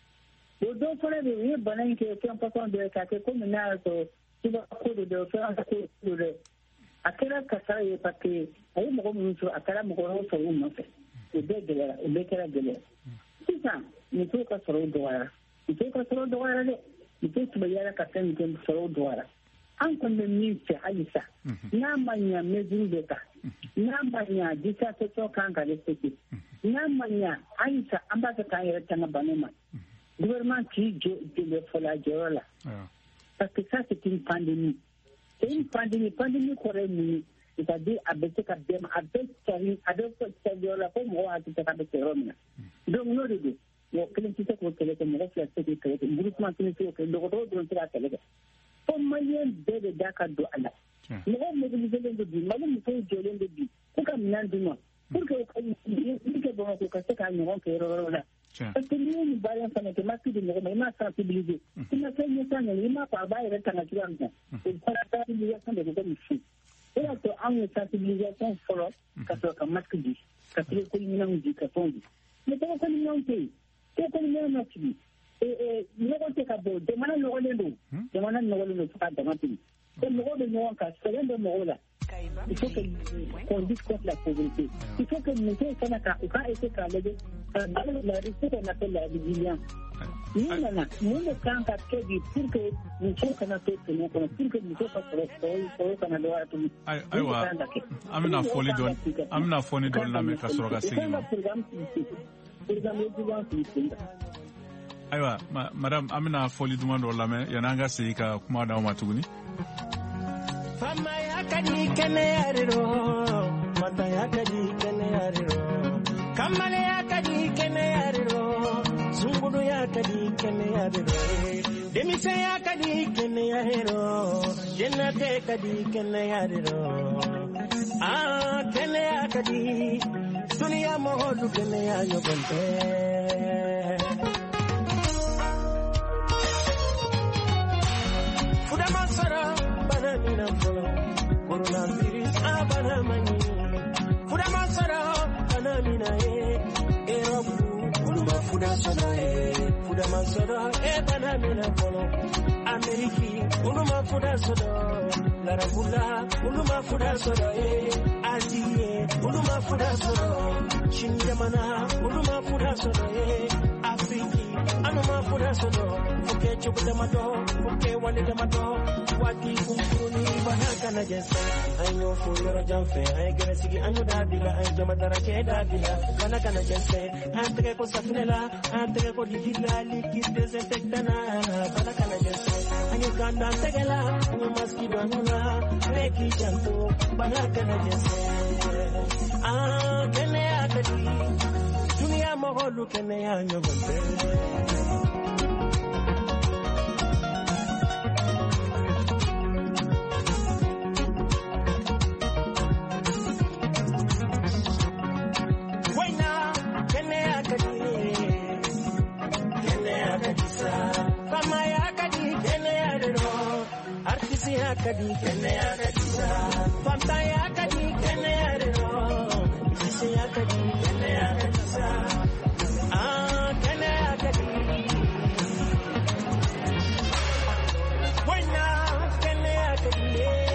o dɔw fana bɛ yen u ye bana in kɛ fɛn pɔsɔn dɔ ye k'a kɛ komi n'a y'a sɔrɔ tuba ko de dɔ fɛn ko de dɔ a kɛra kasara ye parce que a ye mɔgɔ minnu sɔrɔ a kɛra mɔgɔ wɛrɛw sɔrɔ u nɔfɛ o bɛɛ gɛlɛyara o bɛɛ kɛra gɛlɛya sisan musow ka sɔrɔ dɔgɔyara musow ka sɔrɔ dɔgɔyara dɛ musow tun bɛ yaala ka fɛn min kɛ sɔrɔ dɔgɔyara an kɔni bɛ min fɛ hali sa n'a ma ɲɛ mesure bɛ ta n'a ma ɲɛ distanciation kan ka respecter n'a ma ɲɛ hali sa an b'a fɛ k'an yɛrɛ tanga bana ma gouvernement k'i jɔ jɔyɔrɔ jɔyɔrɔ la parce que ça c'est une pandémie c'est une pandémie pandémie kɔrɔ ye mun ye c'est-à-dire a bɛ se ka bɛn ma a bɛ cari a bɛ cari yɔrɔ la fo mɔgɔw hakili tɛ k'a bɛ kɛ yɔrɔ min na donc n'o de don mɔgɔ kelen tɛ se k'o kɛlɛ kɛ mɔgɔ fila tɛ se k'o kɛlɛ kɛ groupement kelen tɛ se k'o kɛlɛ dɔgɔtɔrɔ dɔrɔn tɛ se k'a kɛlɛ kɛ fo maliyɛn bɛɛ de da ka don a la mɔgɔw mobiliselen de bi mali musow jɔlen de bi ko ka minɛn d'u ma pour que pour que bamakɔ ka se k'a ɲɔgɔn kɛ yɔrɔ wɛrɛw la parce que n'i ye nin baara in fana kɛ masque di mɔgɔ ma i m'a sensibiliser i ma fɛn ɲɛsan ɲɛ i m'a fɔ a b'a yɛrɛ tanga cogoya min na o fana sensibilisation de bɛ kɛ misi o y'a to anw ye sensibilisation fɔlɔ ka sɔrɔ ka masque di ka tɛgɛkɔliminɛnw di ka fɛnw di mais tɛgɛkɔliminɛnw tɛ yen tɛgɛkɔliminɛnw ma sigi ɲɔgɔn tɛ ka bɔ jamana nɔgɔlen don jamana nɔgɔlen don fo ka dama tɛmɛ et mɔgɔw bɛ ɲɔgɔn kan sɛgɛn bɛ mɔgɔw la il faut que qu'on lutte contre la pauvreté il faut que musow fana ka u ka essayer k'a lajɛ ka la ce qu'on appelle la résilience min nana mun de kan ka kɛ bi pour que musow kana to tɛmɛ kɔnɔ pour que musow ka sɔrɔ sɔrɔ kana dɔgɔya tuguni
ayiwa an bɛna fɔli dɔɔni an bɛna fɔli dɔɔni lamɛn ka sɔrɔ ka segin ma ayiwa madame an bɛna fɔli duman dɔ lamɛn yanni an ka segin ka kuma d'aw ma tuguni
Fama ya kadi kene yariro, mata ya kadi kene yariro, kamale ya kadi kene yariro, sungudu ya kadi kene yariro, demise ya kadi kene yariro, jennate kadi kene yariro, ah kene ya kadi, dunia mohodu kene ya yogonte. Fudama sara. Coronavirus abana mani fuda masara anamina e erobu uluma fuda sara e fuda masara e banamina polo Ameriki uluma fuda sara larabula uluma fuda sara e Asie uluma fuda sara Shinjamana uluma fuda sara e Afriki anuma fuda sara fuke chukuda mato fuke walida mato wati kunkuni banaka na jesa ayo fuloro jamfe ay gresigi anu dadila ay jamadara ke dadila banaka na jesa hante ko safnela hante ko digila likit desinfectana banaka na jesa ayo ganda tegela ayo maski banuna reki janto banaka na jesa ah kene akadi dunia moholu kene anyo bonte Kadi kene akadisa fanta ya kadi kene arero sisi ya kadi kene akadisa ah kene akadi buena kene akadi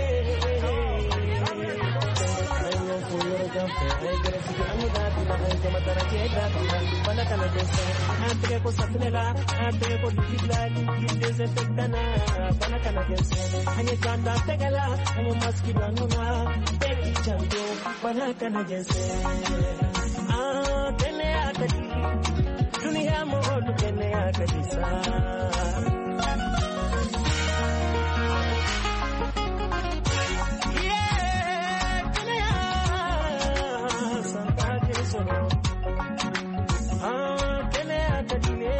ayo fuyo jampe ay gresi anu dadi ba ay jamatara ke dadi bana kana dese ante ko sapnela ante ko dilali desinfectana bana kana dese hanya ganda tegala hanya maski banuna beki chanto bana kana dese ah kene akadi dunia modu kene akadisa yeah kene santa jesu ah kene akadile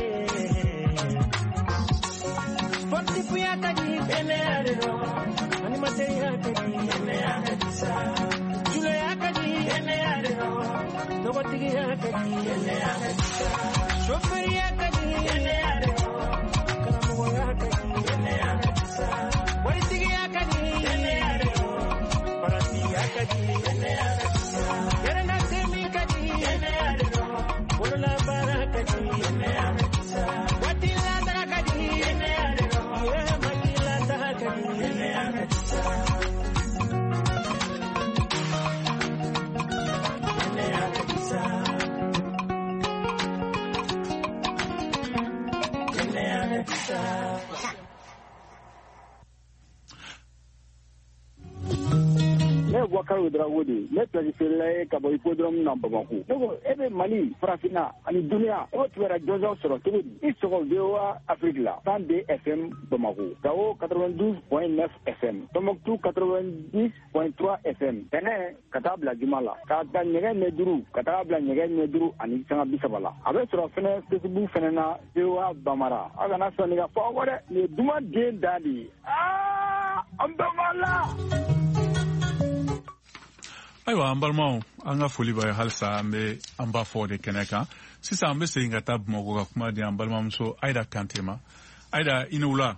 sporti puya kadi kene adero ani materia kadi kene akadisa jule akadi kene adero nobody akadi kene akadisa shoferi akadi kene adero karamu akadi kene akadisa waitigi akadi kene adero parati akadi kene akadisa kerana semi kadi kene adero wala barakadi kene akadisa watila darakadi kene adero ye makila darakadi kene akadisa
ne Wakaro Drawodi, ne Plagifele, Kabo Hippodrome number one. No, every money, Frafina, and Dunia, what were a dozen sort of it's all Veoa Africa, Sunday F M Bamako, Gao ninety-two point nine F M, Tomoktu ninety point three F M, Tene, Katabla Jumala, Kata Negen Neduru, Katabla Negen Neduru, and Isanga Bisabala. Abe Srofene, Facebook Fenena, Veoa Bamara, Agana Sonia forward, the Duma Jane Daddy. Ah, Ambamala!
Aywa ambalmao anga foli ba halsa ambe amba fode keneka sisa ambe seinga tab moko ka kuma di ambalmam so aida kantema aida inula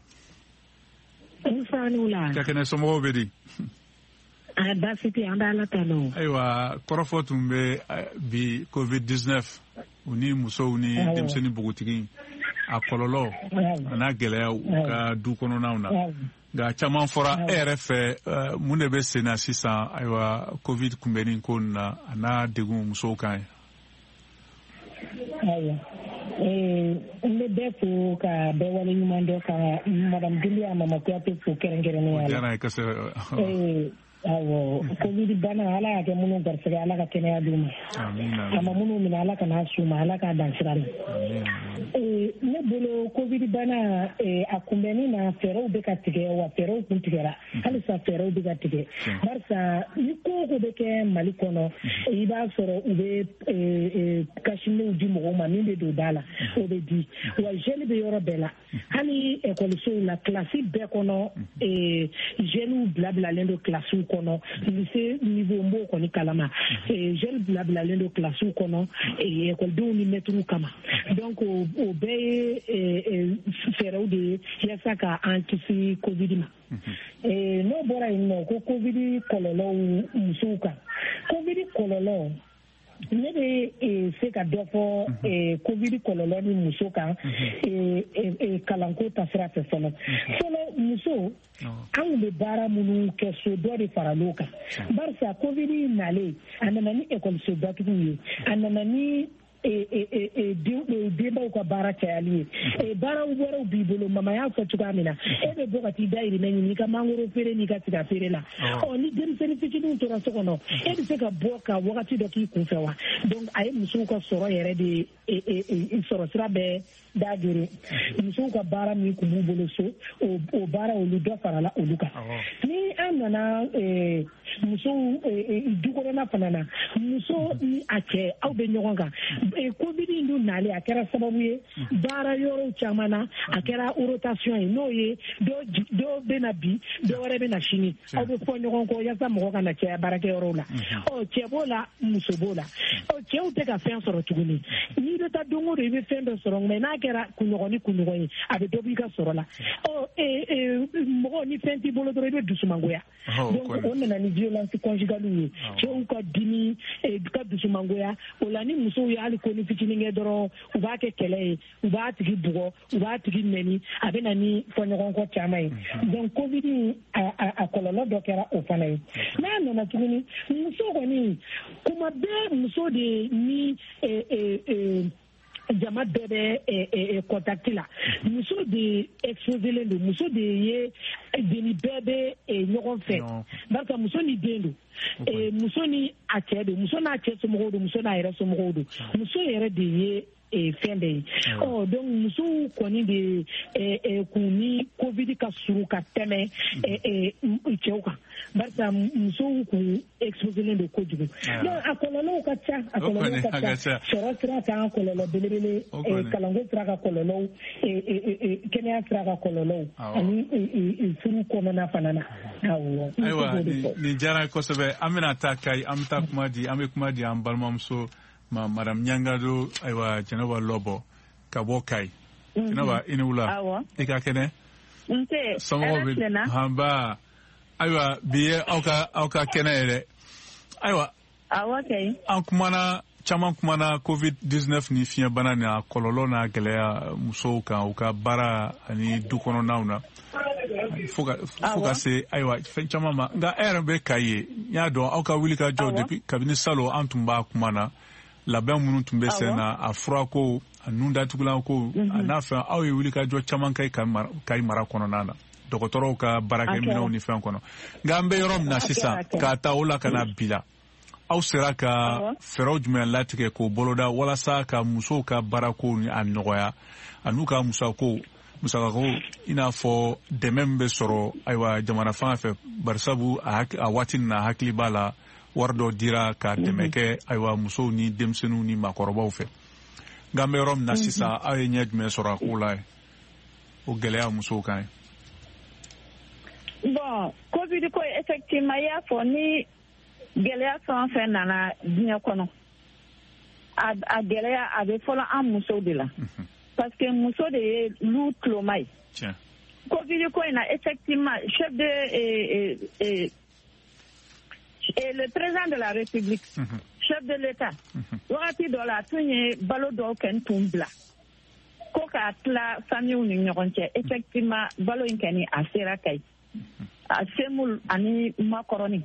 inula
takene somo bedi
ada fiti anda la tano
aywa korofotumbe bi covid nineteen uni muso uni demseni bugutigi akololo ana gelaya ka du kono nauna ga chaman fora R F mun de be sena sisan aywa covid kumbeni ko na ana degun muso kan
aywa eh le defu ka be wala nyumando ka madam Julia mama ko ate fu kerengere ne ala
jana ka se
eh awo covid bana ala ke munu garsega ala ka kene aduma
amina
ama munu min ala ka nasuma ala ka dansirala
amina
eh ne bolo covid bana eh akumbeni na fero be ka tige wa fero kuntigera hali sa fero be ka tige barsa ko ko be ke malikono e ba soro ube eh kashine udi mo ma minde do dala o be di wa jeli be yoro bela hali e ko so la classe be kono eh jelu blabla lendo classe kono lycée niveau mbo ko ni kalama e jeune blabla lendo classe kono e école do ni metru kama donc o be e fero de yasaka anti covid ma e no bora ino ko covid kololo musuka covid kololo ne be e se ka dofo e covid kololo ni musuka e e kalanko tasra fe fono fono muso an be bara munu ke so do de faraloka barsa covid nale anani école so batuku yi anani e e e de de ba ko bara chali e bara ubora ubibolo mama ya fa tukamina e be boka ti dairi menyi ni ka mangoro fere ni ka tika fere la o ni dem seri fitinu to raso kono e be se ka boka wakati do ki ku fewa donc ay musu ko soro yere de e e soro sira be dagere musu ko bara mi ku bubolo so o o bara o lu do farala o luka ni anana e musu e dugoro na fanana muso ni ake au be nyonga e covid ndu nale akera sababu ye bara yoro chamana akera rotation no ye do do benabi do wore bena shini au be fonyo konko ya sa mo kana che barake yoro la o chebola musobola o che u te ka fen soro tuguni ni do ta dungo re be fen do soro me na kera kunyogoni kunyogoni abe do bi ka soro la o e e mo ni fen ti bolo do re be dusumangoya donc on na ni violence conjugale ye che u ka dini e ka dusumangoya o la ni muso ya ali ko ni fitini nge doro u ba ke kele u ba tigi bugo u ba tigi neni abe na ni fonyo konko chamai donc covid a a kololo do kera o fanai na no na tuguni muso ko ni kuma be muso de ni e e e jama bebe e e contact la muso de exposer le muso de ye de ni bebe e nyogon fait parce que muso ni dendo e muso ni achedo muso na acheso mogodo muso na yere so mogodo muso yere de ye fɛn bɛɛ ye ɔ donc musow kɔni de kun ni covid ka surun ka tɛmɛ cɛw kan barisa musow kun exposelen don kojugu donc a kɔlɔlɔw ka ca a kɔlɔlɔw ka ca sɔrɔ sira kan kɔlɔlɔ belebele kalanko sira ka kɔlɔlɔw kɛnɛya sira ka kɔlɔlɔw ani furu kɔnɔna fana na awɔ
ayiwa nin diyara kosɛbɛ an bɛna taa Kayi an bɛ taa kuma di an bɛ kuma di an balimamuso ma madame Nyangado ayiwa Jɛnɛba Lɔbɔ ka bɔ Kayi Jɛnɛba i ni wula i ka kɛnɛ sɔmɔgɔw bɛ hanba ayiwa bi ye aw ka aw ka kɛnɛ yɛrɛ ayiwa an kumana caman kumana covid dix-neuf ni fiɲɛbana ni a kɔlɔlɔ n'a gɛlɛya musow kan u ka baara ani du kɔnɔnaw na fo ka se ayiwa fɛn caman ma nka e yɛrɛ bɛ Kayi ye n y'a dɔn aw ka wuli ka jɔ depuis kabini salon an tun b'a kuma na labɛn minnu tun bɛ sen na a fura ko a nun datugulan ko a n'a fɛn aw ye wuli ka jɔ caman kɛ Kayi mara kɔnɔna na dɔgɔtɔrɔw ka baarakɛminɛw ni fɛn kɔnɔ nka an bɛ yɔrɔ min na sisan k'a ta o la ka na bi la aw sera ka fɛɛrɛw jumɛn latigɛ k'o boloda walasa ka musow ka baarako ni a nɔgɔya a n'u ka musako musakako i n'a fɔ dɛmɛ min bɛ sɔrɔ ayiwa jamana fanga fɛ barisabu a waati nin na hakili b'a la wari dɔ dira ka dɛmɛ kɛ ayiwa musow ni denmisɛnninw ni maakɔrɔbaw fɛ nka an bɛ yɔrɔ min na sisan aw ye ɲɛ jumɛn sɔrɔ a ko la o gɛlɛya musow kan
ye. Bon covid ko effectivement i y'a fɔ ni gɛlɛya fɛn o fɛn nana diɲɛ kɔnɔ a gɛlɛya a bɛ fɔlɔ an musow de la parce que muso de ye lu tuloma ye covid ko in na effectivement chef de eh, eh, eh, le président de la république chef de l'état wagati dɔ la a tun ye balo dɔw kɛ tun bila ko k'a tila famille ni ɲɔgɔn cɛ effectivement balo in kɛni a sera Kayi a semul ani makɔrɔni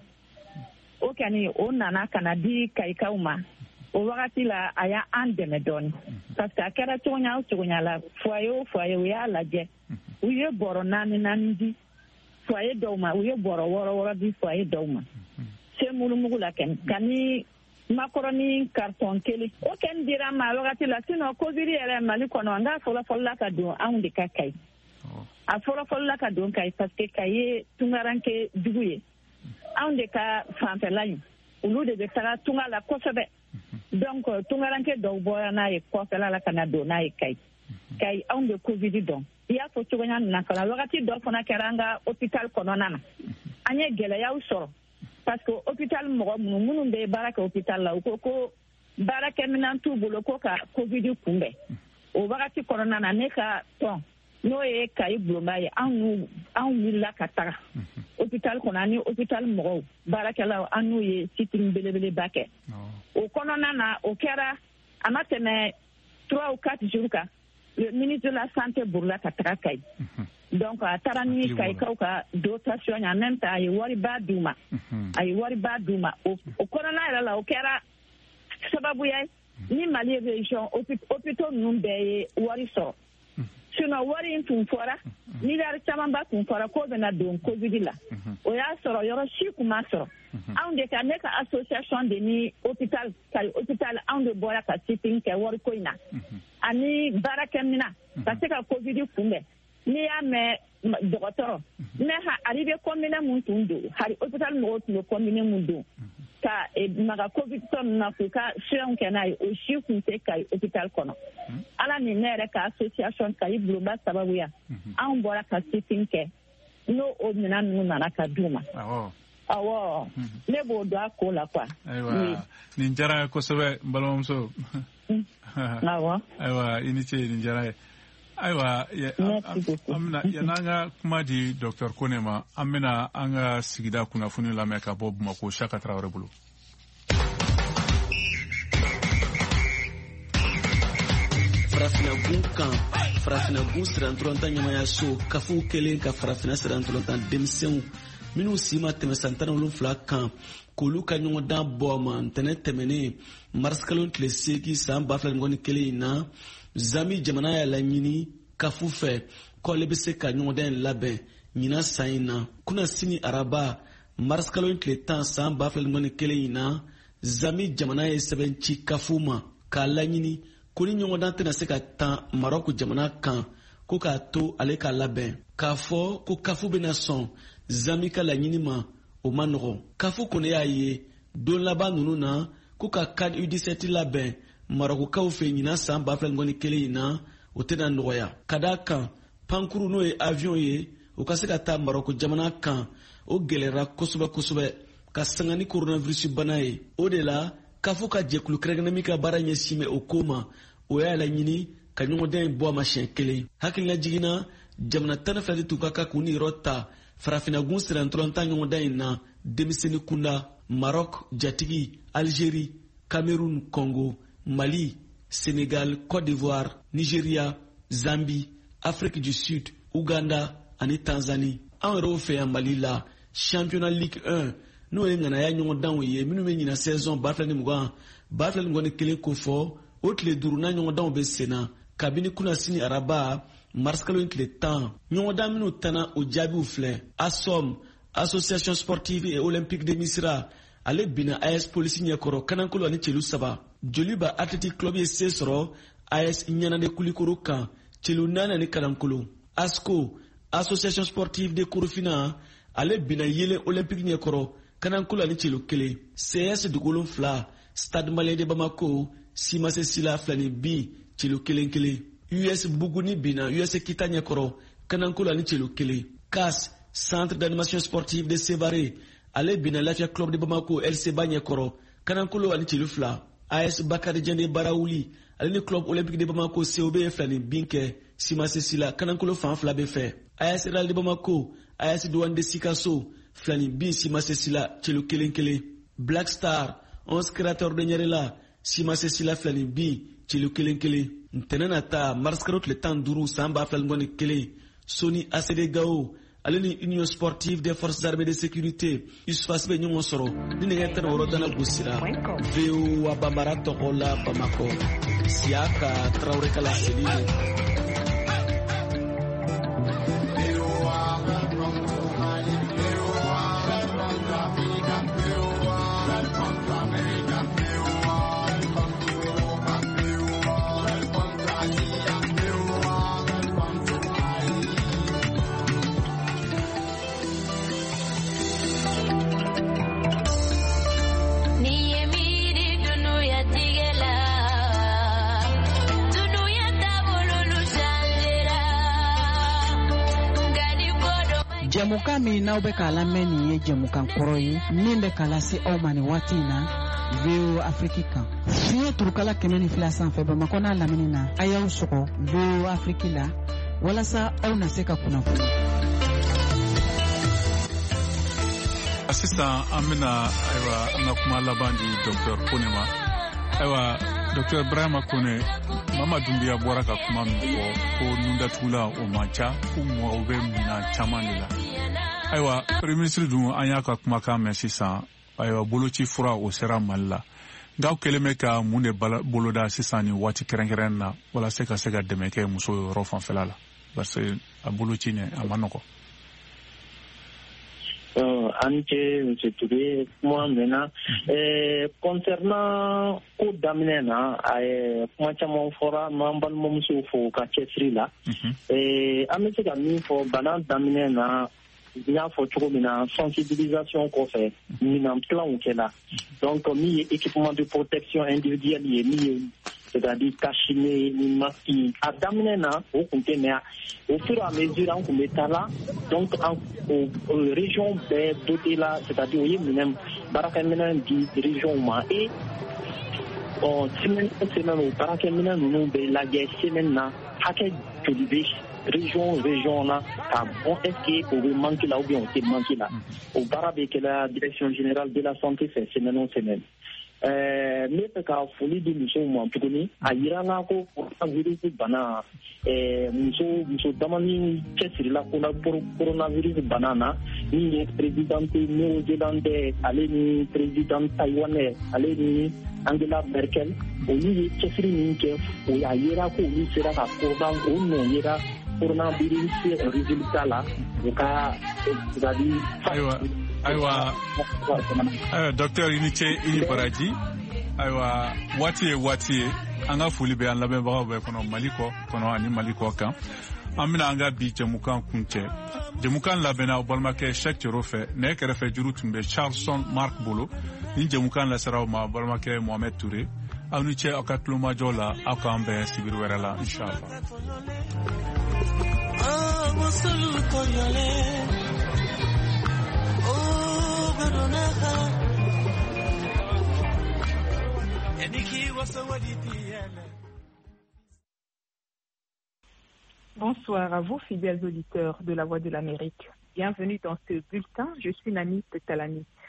o kɛni o nana ka na di Kayikaw ma o wagati la a y'a an dɛmɛ dɔɔni parce que a kɛra cogoya o cogoya la foyer o foyer u y'a lajɛ u ye bɔrɔ naani naani di foyer dɔw ma u ye bɔrɔ wɔɔrɔ wɔɔrɔ di foyer dɔw ma semulumugu la kɛni ka ni makɔrɔni carton kelen o kɛni dira an ma a wagati la sinon covid yɛrɛ Mali kɔnɔ an ka fɔlɔfɔlɔ ka don anw de ka Kayi a fɔlɔfɔlɔ ka don Kayi parce que Kayi ye tungaranke dugu ye anw de ka fanfɛla in olu de bɛ taga tunga la kosɛbɛ donc tungaranke dɔw bɔra n'a ye kɔfɛla la ka na don n'a ye Kayi Kayi anw bɛ covid dɔn i y'a fɔ cogoya min na fana wagati dɔ fana kɛra an ka hôpital kɔnɔna na an ye gɛlɛyaw sɔrɔ parce que hôpital mɔgɔ minnu minnu bɛ baara kɛ hôpital la u ko ko baarakɛminɛn t'u bolo ko ka covid kunbɛn o wagati kɔnɔna na ne ka tɔn n'o ye Kayi bulonba ye anw anw wulila ka taga hôpital kɔnɔ ani hôpital mɔgɔw baarakɛlaw an n'u ye sitting belebeleba kɛ o kɔnɔna na o kɛra a ma tɛmɛ trois ou quatre jours kan le ministre de la santé burula ka taga Kayi donc a taara ni Kayikaw ka dotation ye en même temps a ye wariba d'u ma a ye wariba d'u ma o kɔnɔna yɛrɛ la o kɛra sababuya ni Mali région hôpitaux ninnu bɛɛ ye wari sɔrɔ sinon wari in tun fɔra miliyari camanba tun fɔra k'o bɛna don covid la o y'a sɔrɔ yɔrɔ si kun ma sɔrɔ anw de ka ne ka association de ni hôpital Kayi hôpital anw de bɔra ka sitting kɛ wariko in na ani baarakɛminɛn ka se ka covid kunbɛn n'i y'a mɛn dɔgɔtɔrɔ ne ha arrivé combinɛ mun tun don hali hôpital mɔgɔw tun bɛ combinɛ mun don ka maga covid tɔ ninnu na k'u ka soins kɛ n'a ye o si kun tɛ Kayi hôpital kɔnɔ ala ni ne yɛrɛ ka association Kayi bulonba sababuya anw bɔra ka sitting kɛ n'o o minɛn ninnu nana ka d'u ma awɔ ne b'o dɔn a ko la quoi
ayiwa nin diyara kosɛbɛ n balimamuso
awɔ
ayiwa i ni ce nin diyara ye ayiwa an bɛna yan'an ka kuma di docteur Kone ma an bɛna an ka sigida kunnafoni lamɛn ka bɔ Bamako Saka Tarawele bolo.
Farafina gun kan farafina gun sirantɔlɔntan ɲamayaso kafu kelen ka farafina sirantɔlɔntan denmisɛnw minnu si ma tɛmɛ san tan ni wolonwula kan k'olu ka ɲɔgɔndan bɔ a ma ntɛnɛn tɛmɛnen marisikalo tile seegin san ba fila ni mugan ni kelen in na zami jamana y'a laɲini kafu fɛ k'ale bɛ se ka ɲɔgɔndan in labɛn ɲinan san in na kuna sini araba marisikalo tile tan san ba fila ni mugan ni kelen in na zami jamana ye sɛbɛn ci kafu ma k'a laɲini ko ni ɲɔgɔn dan tɛna se ka tan Maroc jamana kan ko k'a to ale ka labɛn k'a fɔ ko kafu bɛna sɔn Zambi ka laɲini ma o ma nɔgɔn. Kafu kɔni y'a ye don laban ninnu na ko ka CAN U dix-sept labɛn Marocains fɛ ɲinan san ba fila ni kelen in na o tɛna nɔgɔya ka d'a kan pankuru n'o ye avion ye o ka se ka taa Maroc jamana kan o gɛlɛyara kosɛbɛ kosɛbɛ ka sanga ni coronavirus bana ye. O de la kafu ka jɛkulu kɛrɛnkɛrɛnnen min ka baara ɲɛsin bɛ o ko ma o y'a laɲini ka ɲɔgɔndan in bɔ a ma siɲɛ kelen. Hakilila jiginna jamana tan ni fila de tun ka kan k'u ni yɔrɔ ta farafinagun sirantɔlɔntan ɲɔgɔndan in na denmisɛnnin kunda. Maroc jatigi, Algérie, Cameroun, Congo, Mali, Sénégal, Côte d'Ivoire, Nigeria, Zambie, Afrique du Sud, Ouganda ani Tanzanie. An yɛrɛw fɛ yan Mali la championnat Ligue un n'o ye ŋanaya ɲɔgɔndanw ye minnu bɛ ɲina saison ba fila ni mugan ba fila ni mugan ni kelen ko fɔ o tile duurunan ɲɔgɔndanw bɛ sen na kabini kunasini araba marisikalo in tile tan ɲɔgɔndan minnu tanna o jaabiw filɛ ASOM Association Sportive et Olympique de Misira ale bina A S Polisi ɲɛkɔrɔ kanankolo ani celu saba Joliba Athletic Club ye se sɔrɔ A S Ɲanade Kulikoro kan celu naani ani kanankolo. ASCO Association Sportive de Korofina ale bina Yele Olympique ɲɛkɔrɔ kanankolo ani celu kelen. C S dugukolo fila Stade Malien de Bamako Simase Sila filani bi celu kelen kelen. U S Buguni bina U S Kita ɲɛkɔrɔ kanankolo ani celu kelen. C A S Centre d'animation sportive de Sévaré ale bina Lafia Club de Bamako L C ba ɲɛkɔrɔ kanankolo ani celu fila. A S Bakari Jande Barawuli ale ni Club Olympique de Bamako C O B ye filani bin kɛ Simase Sila kanankolo fan fila bɛ fɛ. A S Real de Bamako A S Douane de Sikasso filani bin Simase Sila celu kelen kelen. Black Star onze créateurs de Ɲɛrela Simase Sila filani bin celu kelen kelen. Ntɛnɛn nata marisikalo tile tan duuru san ba fila ni kelen Soni A C D Gao ale ni Union Sportive des Forces Armées de Sécurité Isfas bɛ ɲɔgɔn sɔrɔ ni nɛgɛ tan wɔɔrɔ dana gosira V O A Bambara tɔgɔ la Bamako Siaka Traoré Kala Seli.
Jɛmukan min n'aw bɛ k'a lamɛn nin ye jɛmukan kɔrɔ ye min bɛ k'a lase aw ma nin waati in na V O Afrique kan. Fiɲɛ turukala kɛmɛ ni fila sanfɛ Bamakɔ n'a lamini na a y'aw sɔgɔ V O Afrique la walasa aw na se ka kunnafoni.
Sisan an bɛna ayiwa an ka kuma laban di Docteur Kone ma. Ayiwa Docteur Ibrahima Kone, Mama Doumbia bɔra ka kuma min fɔ ko nun datugula o man ca ko mɔgɔw bɛ mina caman de la. Ayiwa Premier ministre dun an y'a ka kumakan mɛn sisan ayiwa boloci fura o sera Mali la. Nka aw kɛlen bɛ ka mun de boloda sisan ni waati kɛrɛnkɛrɛnnen na walasa ka se ka dɛmɛ kɛ muso yɔrɔ fanfɛla la parce que a boloci ɲɛ a ma nɔgɔ.
Euh, Anche, M. Touré, moi maintenant, euh, concernant au Daminena, euh, moi chamon fora, mambal momso fo kachesri la, et amese kami fo banan Daminena, nya fo chomina sensibilisation qu'on fait, mina plan ou kela, donc mi équipement de protection individuelle y mi c'est-à-dire cachiné ni masque à Daminena au conteneur au fur et à mesure on met là donc en aux régions dotées là c'est-à-dire oui même barakemena di région ma et on semaine semaine au barakemena nous be la guerre semaine na haké de région région là on est-ce que on manque là ou bien on manque là au barabe que la direction générale de la santé fait semaine en semaine. Euh, mais ka foli di muso ma tuguni a yira na ko coronavirus bana eh muso muso damani cɛsiri la ko na coronavirus bana na ni ye présidente néo-zélandais ale ni président taïwanais ale ni Angela Merkel olu ye cɛsiri min kɛ o y'a yira ko olu sera ka corona o nɔ yira coronavirus résultat la u ka c'est-à-dire
Ayiwa, ayiwa, docteur Iniche Ini Baraji, Aywa, waati ye waati ye an ka foli bɛ an lamɛnbagaw bɛɛ kɔnɔ Mali kɔ kɔnɔ ani Mali kɔ kan. An bɛna an ka bi jɛmukan kuncɛ. Jɛmukan labɛnna o balimakɛ Cheikh Thioro fɛ. Ne kɛrɛfɛ juru tun bɛ Charleston Mark bolo. Ni jɛmukan lasera o ma balimakɛ Mohamed Touré. Aw ni cɛ aw ka tulomajɔ la aw k'an bɛn sibiri wɛrɛ la inshallah.
Oh, musulu koyole. Oh, baronaha.
Bonsoir à vous, fidèles auditeurs de la Voix de l'Amérique. Bienvenue dans ce bulletin. Je suis Nani Talani.